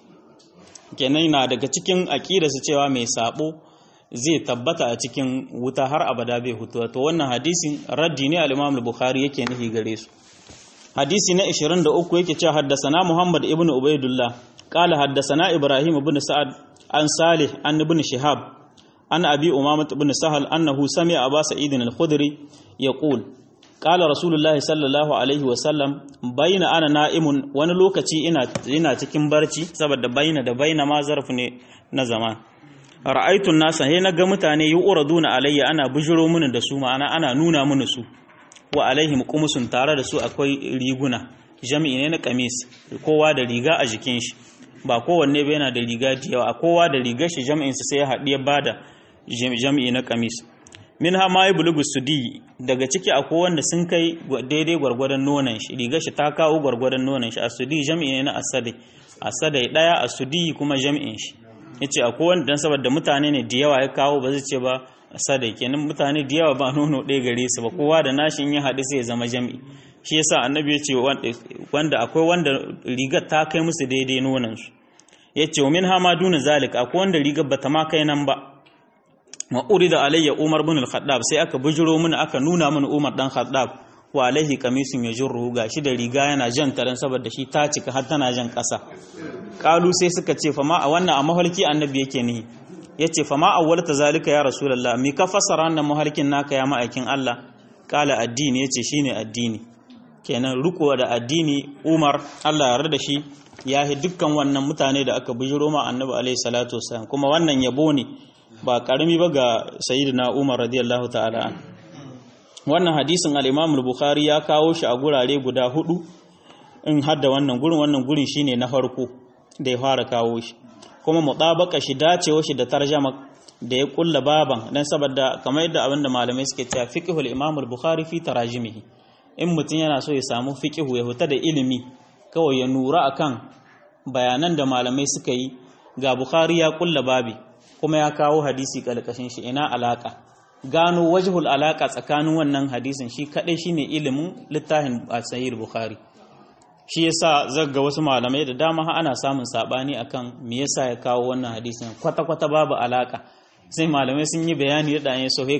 kenan na daga cikin aqidar su cewa mai sabo zai tabbata a cikin wuta har abada bai hutuwa to wannan hadisin raddi ne al-Imam al-Bukhari yake nufi gare su hadisi na 23 yake cewa haddathana Muhammad ibn Ubaidullah qala haddathana Ibrahim ibn Sa'ad an Salih an ibn Shihab an Abi Umamah ibn Sahal annahu sami'a Aba Sa'id al-Khudri yaqul qala Rasulullah sallallahu alaihi wa sallam bayna ana na'imun wani lokaci ina cikin barci saboda bayna da bayna ma zarfu ne na zaman ra'aitun nasa he naga mutane yu'raduna alayya ana bujiro mini da su ma'ana ana nuna mini su wa alaihim qumusun tare da su akwai riguna jami'i ne na kamis kowa da riga a jikin shi ba kowanne ba yana da riga da yawa kowa da rigar shi jami'in sa sai ya haɗi ya bada jami'i na kamis minha ma yablugu sudi daga ciki akwai wanda sun kai daidai gwargwadon nonon shi rigar shi ta kawo gwargwadon nonon shi asudi jami'i ne na asadai daya asudi kuma jami'in shi yace akwai wanda dan saboda mutane ne da yawa ya kawo ba zai ce ba sadai kenan mutane da yawa ba nono ɗaya gare su ba kowa da nashin ya haɗu sai ya zama jami'i shi yasa annabi yace wanda akwai wanda rigar ta kai musu daidai nonon su yace min hama duna zalika akwai wanda rigar bata ma kai nan ba wa urida alayya Umar ibn al-Khattab sai aka bujiro mini aka nuna mini Umar dan Khattab wa alaihi qamisun yajruhu gashi da riga yana jan taran saboda shi ta cika har tana jan ƙasa kalu sai suka ce fa ma a wannan a mahalki annabi yake ni yace fa ma awwalta zalika ya rasulullah mi ka fassara wannan mahalkin naka ya ma'aikin Allah kala addini yace shine addini kenan riko da addini Umar Allah ya yarda shi yahi dukkan wannan mutane da aka bujiro ma annabi alaihi salatu wasallam kuma wannan yabo ne ba karami ba ga sayyidina Umar radiyallahu ta'ala wannan hadisin al-Imam al-Bukhari ya kawo shi a gurare guda 4 in hadda wannan gurin shine na farko da ya fara kawo shi kuma mutabaka shi dacewa shi da tarjama da ya kulla baban dan saboda kamar yadda abinda malamai suke cewa fiqhul Imam al-Bukhari fi tarajimihi in mutun yana so ya samu fiqhu ya huta da ilimi kawai ya nura akan bayanan da malamai suka yi ga Bukhari ya kulla babi kuma ya kawo hadisi kalkashin shi ina alaka gano wajhul alaka tsakanin wannan hadisin shi kadai shine ilimin littafin sahih Bukhari shi yasa zaga wasu malamai da dama ana samun sabani akan me yasa ya kawo wannan hadisin kwata babu alaka sai malamai sun yi bayani da an so sai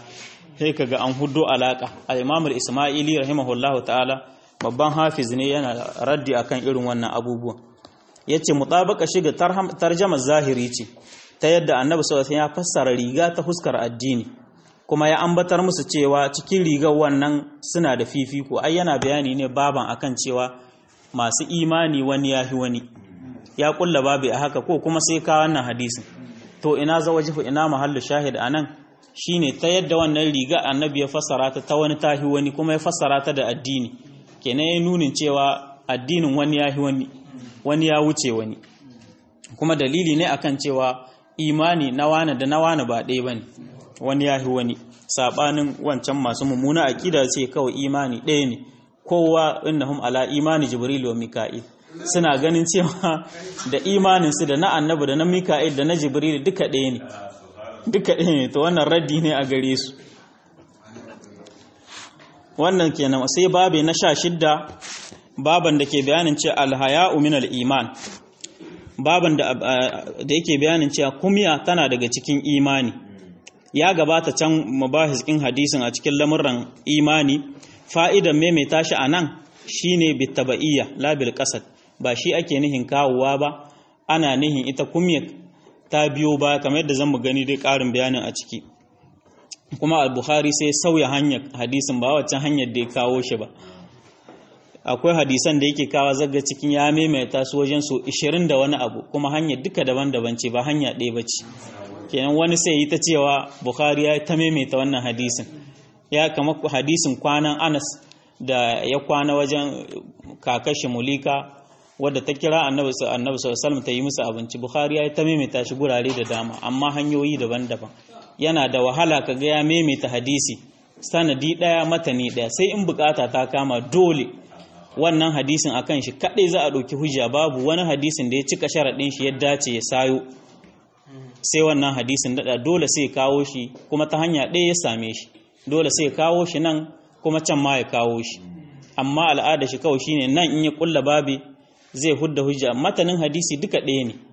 kaga an huddo alaka al-Imam al-Isma'ili rahimahullahu ta'ala babban hafiz ne yana raddi akan irin wannan abubuwan yace mutabaka shiga tarjama zahiri ce ta yadda annabi sallallahu alaihi wasallam ya fassara riga ta huskar addini kuma ya ambatar musu cewa cikin rigar wannan suna da fifiko ai yana bayani ne baban akan cewa masu imani wani yahi wani ya kulla babu a haka ko kuma sai ka wannan hadisin to ina zawajihu ina mahallu shahid anan shine ta yadda wannan riga annabi ya fassara ta wani tahi wani kuma ya fassara ta da addini kenan ya nunin cewa addinin wani yahi wani ya wuce wani kuma dalili ne akan cewa imani na wani da na wani ba ɗaya bane wani yahi wani sabanin wancan masu mummuna aqida ce kawai imani ɗaya ne kowa innahum ala imani jibril wa mika'il suna ganin cewa da imanin su da na annabi da na mika'il da na jibril duka ɗaya ne to wannan raddi ne a gare su wannan kenan sai babe na 16 baban da ke bayanin cewa alhaya'u min al-iman baban da yake bayanin cewa kumya tana daga cikin imani ya gabata can mabahis ɗin hadisin a cikin lamurran imani fa'idan maimaita shi anan shine bitaba'iyya la bil qasad ba shi ake nihin kawowa ba ana nihin ita kumya ta biyo ba kamar yadda zamu gani dai ƙarin bayanin a ciki kuma al-bukhari sai sauya hanyar hadisin ba wacce hanyar da ya kawo shi ba akwai hadisan da yake kawo zaga cikin ya maimaita su wajen su 20 da wani abu kuma hanyar duka daban-daban ce ba hanya ɗaya bace kenan wani sai yi ta cewa bukhari ya ta maimaita wannan hadisin ya kama hadisin kwanan Anas da ya kwana wajen kakashi Mulika wadda ta kira annabi sallallahu alaihi wasallam ta yi musu abinci bukhari ya ta maimaita shi gurare da dama amma hanyoyi daban-daban yana da wahala kaga ya maimaita hadisi sanadi daya matani daya sai in bukata ta kama dole wannan hadisin akan shi kadai za a dauki hujja babu wani hadisin da ya cika sharadin shi ya dace ya sayo sai wannan hadisin dada dole sai kawo shi kuma ta hanya ɗaya ya same shi dole sai kawo shi nan kuma can ma ya kawo shi amma al'ada shi kawai shine nan in ya kulla babi zai hudda hujja matanin hadisi duka ɗaya ne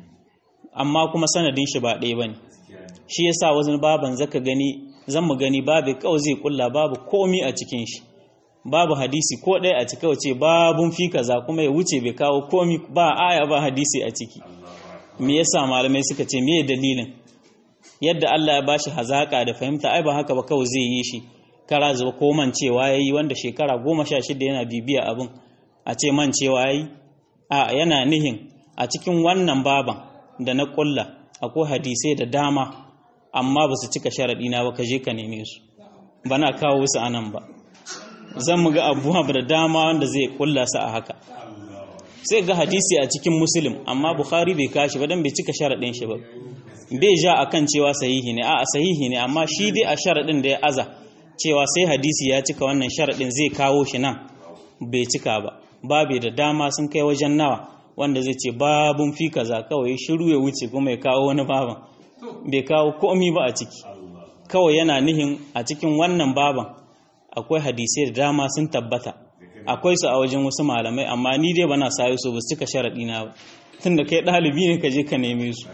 amma kuma sanadin shi ba ɗaya bane shi yasa wazin baban zaka gani zan mu gani babu kawai zai kulla babu komi a cikin shi babu hadisi ko ɗaya a ciki wace babun fi kaza kuma ya wuce bai kawo komi ba aya ba hadisi a ciki me yasa malamai suka ce me dalilin yadda Allah ya bashi hazaka da fahimta ai ba haka ba kawai zai yi shi kara zuba ko mancewa yayi wanda shekara 16 yana bibiya abin a ce mancewa yayi a yana nihin a cikin wannan baban da na kulla akwai hadisai da dama amma ba su cika sharadi na ba ka je ka neme su bana kawo su anan ba zan mu ga abubuwa da dama wanda zai kulla su a haka sai ga hadisi a cikin muslim amma bukhari bai kashi ba dan bai cika sharadin shi ba bai ja akan cewa sahihi ne a sahihi ne amma shi dai a sharadin da ya aza cewa sai hadisi ya cika wannan sharadin zai kawo shi nan bai cika ba babe da dama sun kai wajen nawa wanda zai ce babun fi kaza kawai shiru ya wuce kuma ya kawo wani baban bai kawo komai ba a ciki kawai yana nihin a cikin wannan baban akwai hadisai da dama sun tabbata akwai su a wajen wasu malamai amma ni dai bana sayo su ba su cika sharadi na ba tunda kai dalibi ne ka je ka neme su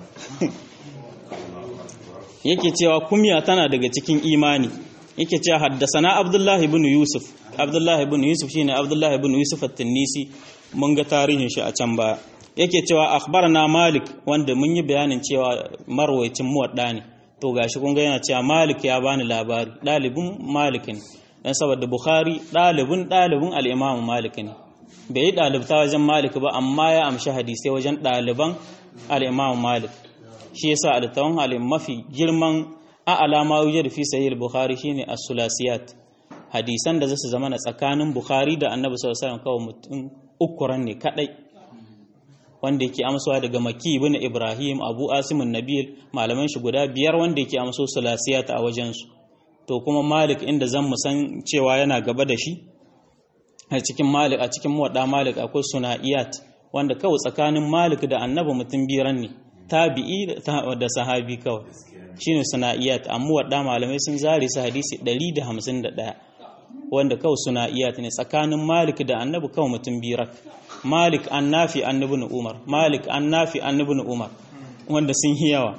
yake cewa kumya tana daga cikin imani yake cewa haddasana Abdullah ibn Yusuf shine Abdullah ibn Yusuf at-Tinnisi mun ga tarihin shi a can baya yake cewa akhbarana Malik wanda mun yi bayanin cewa marwayacin muwadda ne to gashi kun ga yana cewa Malik ya bani labari dalibin Malik ne dan saboda Bukhari dalibin al-Imam Malik ne bai yi dalibta wajen Malik ba amma ya amshi hadisi wajen daliban al-Imam Malik shi yasa al-tawon alim mafi girman a alama wujud fi sahih al-Bukhari shine as-sulasiyat hadisan da zasu zama na tsakanin Bukhari da Annabi sallallahu alaihi wasallam kawai mutum ukuran ne kadai wanda yake amsawa daga Maki ibn Ibrahim Abu Asim an-Nabil malaman shi guda biyar wanda yake amso sulasiyat a wajen su to kuma Malik inda zan mu san cewa yana gaba da shi a cikin Malik a cikin muwadda Malik akwai sunaiyat wanda kawai tsakanin Malik da Annabi mutum biran ne tabi'i da sahabi kawai shine sunaiyat amma wadda malamai sun zare su hadisi 151 wanda kawai sunaiyat ne tsakanin Malik da Annabi kawai mutum birak Malik annafi annabun Umar Malik annafi annabun Umar wanda sun yi yawa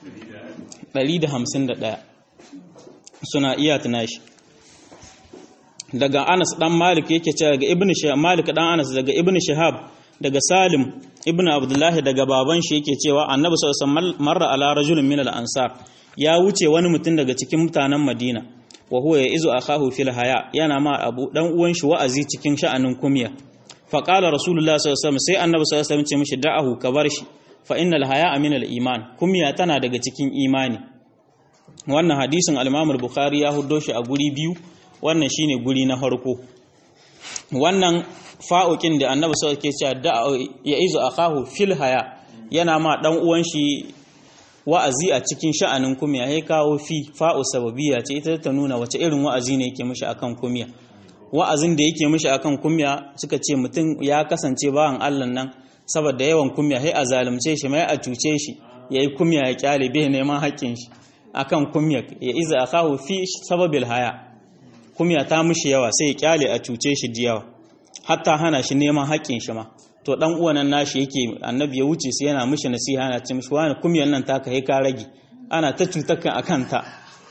151 sunaiyat nashi daga Anas dan Malik yake cewa daga Ibn Shihab Malik dan Anas daga Ibn Shihab daga Salim ibn Abdullah daga baban shi yake cewa Annabi sallallahu alaihi wasallam marra ala rajulin min al-ansar ya wuce wani mutum daga cikin mutanen Madina wa huwa ya'izu akahu fil haya yana ma abu dan uwan shi wa'azi cikin sha'anin kumiya fa qala rasulullah sallallahu alaihi wasallam sai annabi sallallahu alaihi wasallam ce mishi da'ahu ka bar shi fa innal haya'a min al-iman kumya tana daga cikin imani. Wannan hadisin al-Imam al-Bukhari ya huddo shi a guri biyu, wannan shine guri na farko. Wannan fa'ukin da annabi sallallahu alaihi wasallam ke cewa ya izu akahu fil haya, yana ma dan uwan shi wa'azi a cikin sha'anin kumya, ya kawo fa'u sababiyya ce ita ta nuna wace irin wa'azi ne yake mishi akan kumya. Wa'azin da yake mishi akan kumya suka ce mutum ya kasance bawan Allah nan saboda yawan kumya sai a zalunce shi mai a cuce shi yayi kumya ya kyale bai neman haƙƙin shi akan kumya, ya iza akahu fi sababil haya, kumya ta mishi yawa sai ya kyale a cuce shi diyawa hatta hana shi neman haƙƙin shi ma. To dan uwan nashi yake annabi ya wuce sai yana mishi nasiha, yana ce mishi wani kumyan nan taka kai ka rage, ana ta cutakan akan ta.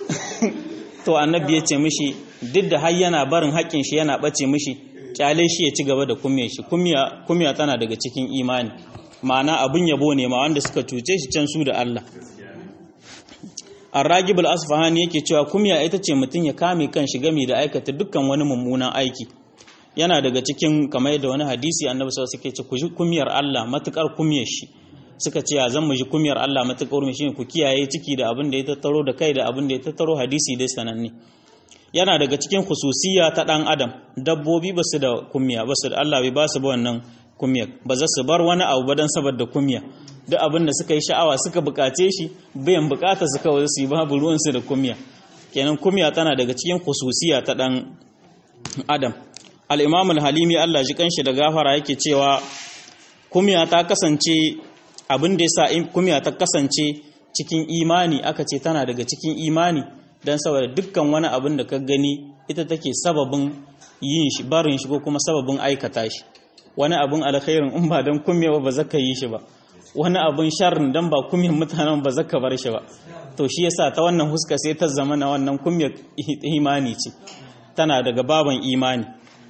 To annabi ya ce mishi duk da har yana barin haƙƙin shi yana bace mishi, kyale shi ya ci gaba da kumya shi. Kumya tana daga cikin imani, ma'ana abun yabo ne ma wanda suka cuce shi can su da Allah. Ar-Ragib al-Asfahani yake cewa kumya ita ce mutum ya kame kan shi game da aikata dukkan wani mummunan aiki. Yana daga cikin kamar da wani hadisi annabi sallallahu alaihi wasallam suke ce ku ji kumyar Allah matukar kumyar shi. Suka ce zan mu ji kumyar Allah matukar kumyar shi, ku kiyaye ciki da abin da ya tattaro da kai da abin da ya tattaro, hadisi dai sananne. Yana daga cikin khususiyya ta dan adam, dabbobi basu da kumya, basu da Allah bai basu ba wannan kumya, ba za su bar wani abu ba dan saboda kumya. Duk abin da suka yi sha'awa suka bukace shi, bayan bukata su kawai su yi babu ruwan su da kumya. Kenan kumya tana daga cikin khususiyya ta dan adam. Al-Imam al-Halimi Allah ji kanshi da gafara yake cewa kumya ta kasance, abin da yasa kumya ta kasance cikin imani, aka ce tana daga cikin imani dan saboda dukkan wani abin da ka gani ita take sababin yin shi, barin shi ko kuma sababin aikata shi. Wani abin alkhairin in ba dan kumya ba zaka yi shi ba, wani abin sharrin dan ba kumyan mutanen ba zaka bar shi ba. To shi yasa ta wannan huska sai ta zama na wannan kumya imani ce, tana daga baban imani.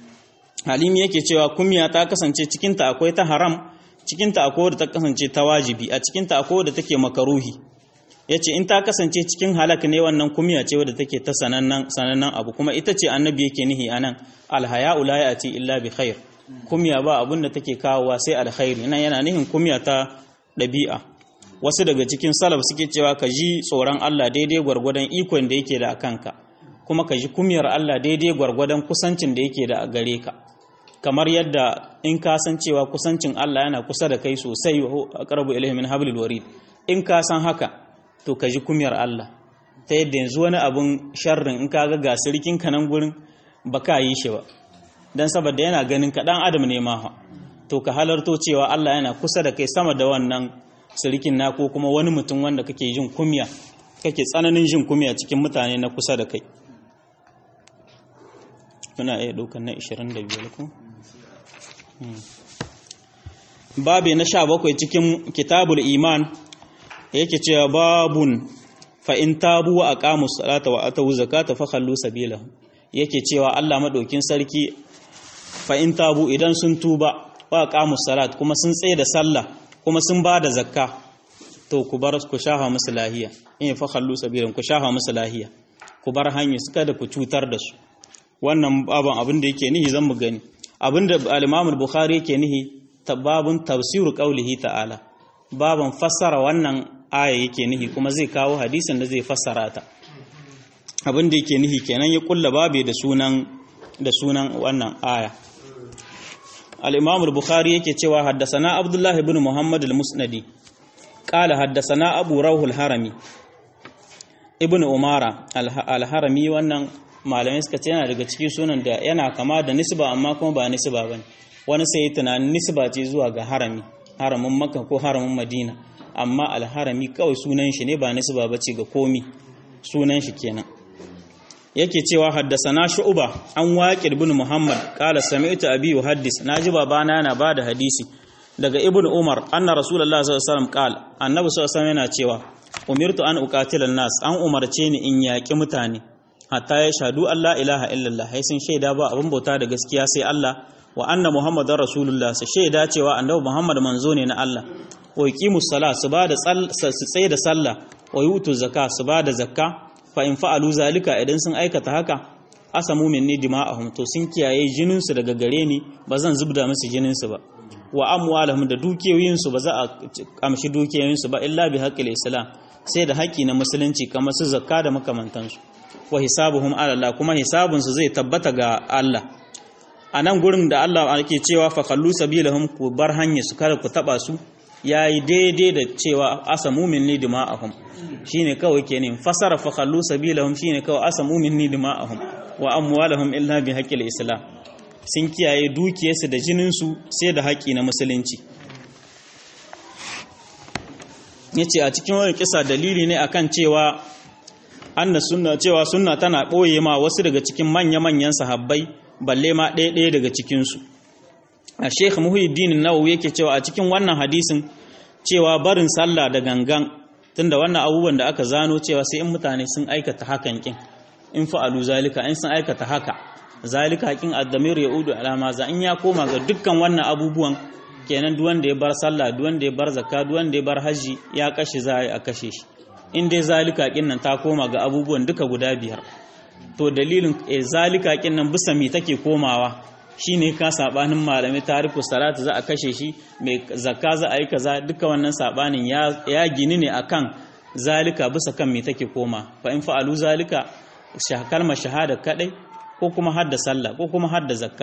Halimi yake cewa kumya ta kasance cikinta akwai ta haram, cikinta akwai wadda ta kasance ta wajibi, a cikinta akwai wadda take makaruhi. Yace in ta kasance cikin halak ne wannan kumya ce wadda take ta sanannen abu, kuma ita ce annabi yake nihi anan alhaya'u la ya'ti illa bi khair. Kumya ba abun da take kawowa sai alkhairi, nan yana nihin kumya ta dabi'a. Wasu daga cikin salaf suke cewa ka ji tsoron Allah daidai gwargwadon ikon da yake da akanka, kuma ka ji kumyar Allah daidai gwargwadon kusancin da yake da a gare ka. Kamar yadda in ka san cewa kusancin Allah yana kusa da kai sosai, wa aqrabu ilayhi min hablil warid, in ka san haka to ka ji kumyar Allah ta yadda yanzu wani abun sharrin in ka ga sirkin ka nan gurin ba ka yi shi ba, dan saboda yana ganin ka dan adam ne ma, to ka halarto cewa Allah yana kusa da kai sama da wannan sirkin na, ko kuma wani mutum wanda kake jin kumya, kake tsananin jin kumya cikin mutane na kusa da kai. Kuna iya ɗaukar na 25 ko? Babi na 17 cikin kitabul iman yake cewa babun fa in tabu wa aqamu salata wa atu zakata fa khallu sabilahu. Yake cewa Allah madaukin sarki fa in tabu idan sun tuba wa aqamu salat kuma sun tsaye da sallah kuma sun ba da zakka, to ku bar ku shafa musu lahiya, in fa khallu sabilahu, ku shafa musu lahiya, ku bar hanyar su kada ku cutar da su. Wannan baban abin da yake nihi zan mu gani, abin da al-Imam al-Bukhari yake nihi babun tafsiru qaulihi ta'ala, baban fassara wannan aya yake nihi, kuma zai kawo hadisin da zai fassara ta. Abin da yake nihi kenan ya kulla babe da sunan wannan aya. Al-Imam al-Bukhari yake cewa haddathana Abdullah ibn Muhammad al-Musnadi qala haddathana Abu Rawh al-Harami ibn Umara al-Harami. Wannan malamai suka ce yana daga cikin sunan da yana kama da nisba amma kuma ba nisba bane, wani sai tunanin nisba ce zuwa ga haramin Makka ko haramin Madina, amma al-Harami kawai sunan shi ne, ba nisba bace ga komi, sunan shi kenan. Yake cewa haddasana Shu'ba an Waqid ibn Muhammad qala sami'tu abi yuhaddis, naji babana yana bada hadisi daga Ibn Umar anna Rasulullah sallallahu alaihi wasallam qala, annabi sallallahu alaihi wasallam yana cewa umirtu an uqatila nas, an umarce ni in yaki mutane hatta ya shahadu Allah ilaha illallah, sai sun shaida ba abin bauta da gaskiya sai Allah, wa anna Muhammadar Rasulullah, su shaida cewa annabi Muhammad manzo ne na Allah, wa yuqimus salat, su tsaye da sallah, wa yutu zakka, su ba da zakka, fa in fa'alu zalika, idan sun aikata haka, asamu minni dima'ahum to sun kiyaye jinin su daga gare ni ba zan zubda musu jinin su ba wa amwalahum da dukiyoyin su ba za a amshi dukiyoyin su ba illa bi haqqil islam sai da haƙi na musulunci kamar su zakka da makamantansu wa hisabuhum ala Allah kuma hisabun su zai tabbata ga Allah a nan gurin da Allah ake cewa fa khallu sabilahum ku bar hanya su kada ku taba su yayi daidai da cewa asamu minni dima'ahum shine kawai kenan fasara fa khallu sabilahum shine kawai asamu minni dima'ahum wa amwalahum illa bi haqqil islam sun kiyaye dukiyarsu da jinin su sai da haƙi na musulunci yace a cikin wannan kisa dalili ne akan cewa anna sunna cewa sunna tana boye ma wasu daga cikin manya-manyan sahabbai balle ma ɗaya daga cikinsu a sheikh muhyiddin nawawi yake cewa a cikin wannan hadisin cewa barin sallah da gangan tunda wannan abubuwan da aka zano cewa sai in mutane sun aikata hakan kin in fa'alu zalika in sun aikata haka zalika kin addamir yaudu alama za in ya koma ga dukkan wannan abubuwan kenan duk wanda ya bar sallah duk wanda ya bar zakka duk wanda ya bar haji ya kashe za a kashe shi in dai zalika kin nan ta koma ga abubuwan duka guda biyar to dalilin zalika kin nan bisa me take komawa shine ka sabanin malami tariku salatu za a kashe shi mai zakka za a yi kaza duka wannan sabanin ya gini ne akan zalika bisa kan me take koma fa in fa'alu zalika kalmar shahada kadai ko kuma hadda sallah ko kuma hadda zakka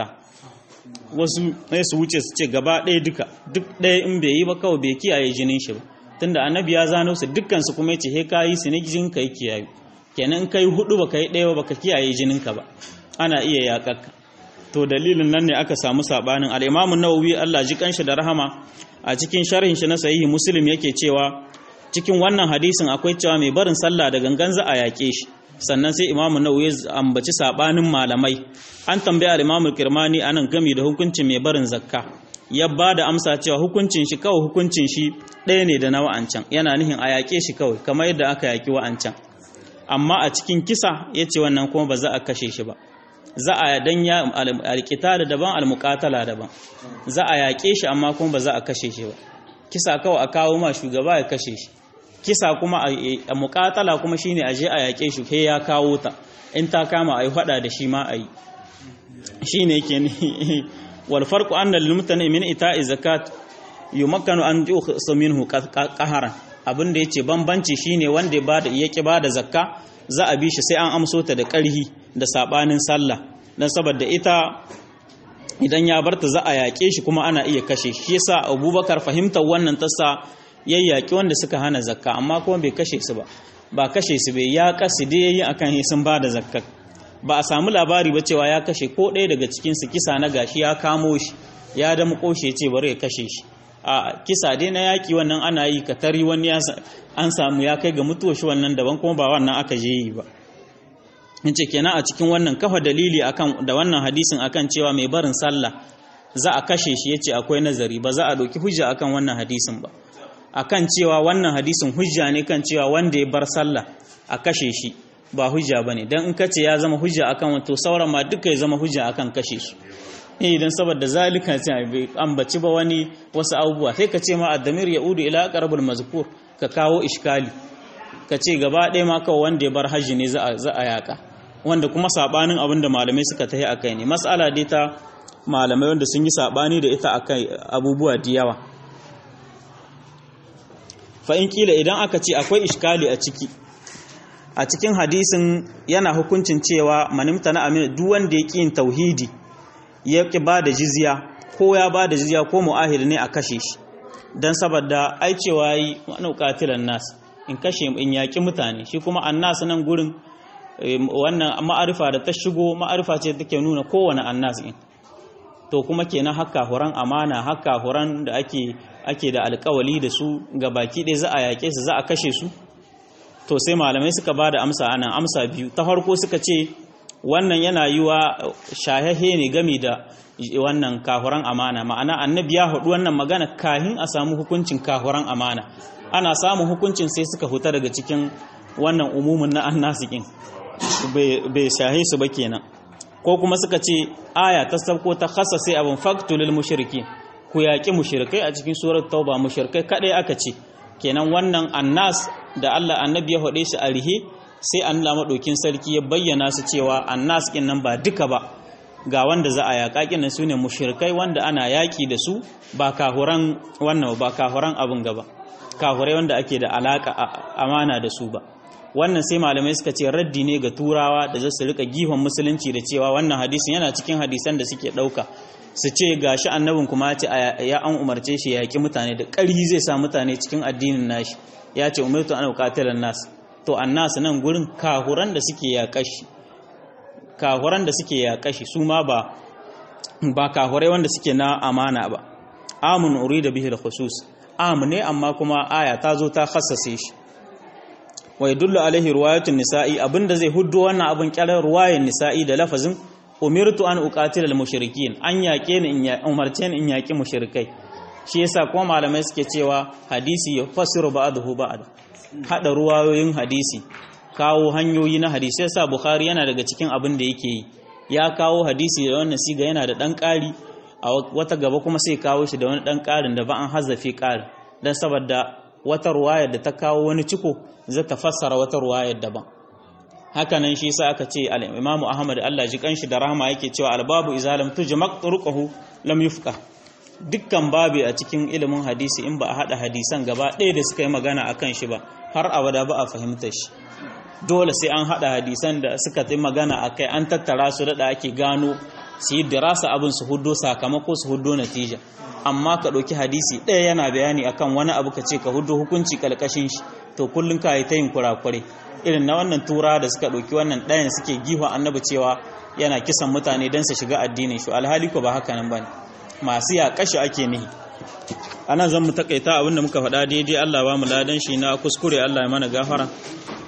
wasu sai su wuce su ce gaba ɗaya duka duk ɗaya in bai yi ba kawai bai kiyaye jinin shi ba tunda annabi ya zano su dukkan su kuma yace he kai su ne jinin kai kiyaye kenan kai hudu baka yi ɗaya baka kiyaye jinin ka ba ana iya yakakka to dalilin nan ne aka samu sabanin al-Imam an-Nawawi Allah ji kanshi da rahama a cikin sharhin shi na sahihi Muslim yake cewa cikin wannan hadisin akwai cewa mai barin sallah da gangan za a yake shi sannan sai Imam an-Nawawi ya ambaci sabanin malamai an tambaya al-Imam al-Kirmani anan game da hukuncin mai barin zakka ya bada amsa cewa hukuncin shi kawai hukuncin shi ɗaya ne da na wa'ancan yana nihin a yake shi kawai kamar yadda aka yaki wa'ancan amma a cikin kisa yace wannan kuma ba za a kashe shi ba za a dan ya alƙita da daban almuqatala daban za a yaƙe shi amma kuma ba za a kashe shi ba kisa kawai a kawo ma shugaba ya kashe shi kisa kuma a muqatala kuma shine a je a yaƙe shi kai ya kawo ta in ta kama ai fada da shi ma ai shine yake ne wal farqu anna lil mutane min ita'i zakat yumakkanu an yukhsa minhu qaharan abinda yace bambanci shine wanda ya bada yake bada zakka za a bi shi sai an amso ta da ƙarhi da sabanin sallah dan saboda ita idan ya barta za a yaƙe shi kuma ana iya kashe shi yasa Abubakar fahimtar wannan tasa yayyaki wanda suka hana zakka amma kuma bai kashe su ba kashe su bai ya kasu dai yayi akan sun bada zakka ba a samu labari ba cewa ya kashe ko ɗaya daga cikin su kisa na gashi ya kamo shi ya da makoshe ce bari ya kashe shi a kisa dai na yaki wannan ana yi ka tari wani an samu ya kai ga mutuwa shi wannan daban kuma ba wannan aka je yi ba nace kenan a cikin wannan kafa dalili akan da wannan hadisin akan cewa mai barin sallah za a kashe shi yace akwai nazari ba za a doki hujja akan wannan hadisin ba akan cewa wannan hadisin hujja ne kan cewa wanda ya bar sallah a kashe shi ba hujja bane dan in kace ya zama hujja akan wato sauran ma duka ya zama hujja akan kashe su idan saboda zalika sai bai ambaci ba wani wasu abubuwa sai ka ce ma ad-damir yaudu ila aqrabul mazkur ka kawo iskali ka ce gaba ɗaya ma kawai wanda ya bar haji ne za a yaka wanda kuma sabanin abinda malamai suka tahi akai ne mas'ala dai ta malamai wanda sun yi sabani da ita akai abubuwa da yawa fa in kila idan aka ce akwai iskali a cikin hadisin yana hukuncin cewa manimta na amina duk wanda ya ƙi yin tauhidi ya ƙi ba da jizya ko ya ba da jizya ko mu'ahid ne a kashe shi don saboda ai cewa yi wani ƙatilan nas in kashe in yaƙi mutane shi kuma annas nan gurin wannan ma'arifa da ta shigo ma'arifa ce take nuna kowane annas in to kuma kenan hakka horan amana hakka horan da ake da alƙawali da su ga baki ɗaya za a yaƙe su za a kashe su to sai malamai suka ba da amsa anan amsa biyu ta farko suka ce wannan yana yiwa shahehe ne game da wannan kahuran amana ma'ana annabi ya hudu wannan magana kahin a samu hukuncin kahuran amana ana samun hukuncin sai suka huta daga cikin wannan umumin na annasikin bai shahe su ba kenan ko kuma suka ce aya ta sauko ta khassa sai abin faktulil mushrikin ku yaƙi mushrikai a cikin surat tauba mushrikai kadai aka ce kenan wannan annas da Allah annabi ya hode shi a rihe sai Allah madaukin sarki ya bayyana su cewa annas kin nan ba duka ba, ga wanda za a yaƙa kin nan sune mushrikai wanda ana yaƙi da su, ba kahuran wannan ba kahuran abun gaba, kahurai wanda ake da alaka amana da su ba. Wannan sai malamai suka ce raddi ne ga turawa da za su rika gihon musulunci da cewa wannan hadisin yana cikin hadisan da suke ɗauka su ce gashi annabin kuma ya an umarce shi ya yaƙi mutane da ƙarhi zai sa mutane cikin addinin nashi, ya ce umirtu an uqatilan nas. To annas nan gurin kahuran da suke yaƙashi, kahuran da suke yaƙashi su ma ba kahurai wanda suke na amana ba. Amun urida bihi al-khusus, ne amma kuma aya ta zo ta khassase shi. Wa yadullu alaihi riwayatun nisa'i, abinda zai huddo wannan abin kyarar riwayar nisa'i da lafazin umirtu an uqatila al-mushrikin, an yaƙe ni in umarce ni in yaƙi mushrikai. Shi yasa kuma malamai suke cewa hadisi ya fasiru ba'dahu ba'd, hada ruwayoyin hadisi, kawo hanyoyi na hadisi. Yasa Bukhari yana daga cikin abin da yake yi, ya kawo hadisi da wannan siga yana da dan ƙari, a wata gaba kuma sai kawo shi da wani dan ƙarin da ba an hazafi ƙari, dan saboda wata ruwayar da ta kawo wani ciko zai ta fassara wata ruwayar daban. Hakanan shi yasa aka ce al-Imam Ahmad Allah ji kanshi da rahama yake cewa al-babu idza lam tujmaq turuquhu lam yufqah. Dukkan babu a cikin ilimin hadisi in ba a hada hadisan gaba ɗaya da suka yi magana akan shi ba, har abada ba a fahimta shi. Dole sai an hada hadisan da suka yi magana akai, an tattara su da ake gano su yi dirasa abin su huddo sakamako su huddo natija. Amma ka ɗauki hadisi ɗaya yana bayani akan wani abu ka ce ka huddo hukunci kalkashin shi, to kullum ka yi ta yin kurakure irin na wannan tura da suka ɗauki wannan ɗayan suke giwa annabi cewa yana kisan mutane don su shiga addinin shi, alhali ko ba haka nan bane, masu ya kashi ake nihi. Anan zan mu takaita abinda muka faɗa daidai Allah ba mu ladan shi, na kuskure Allah ya mana gafara.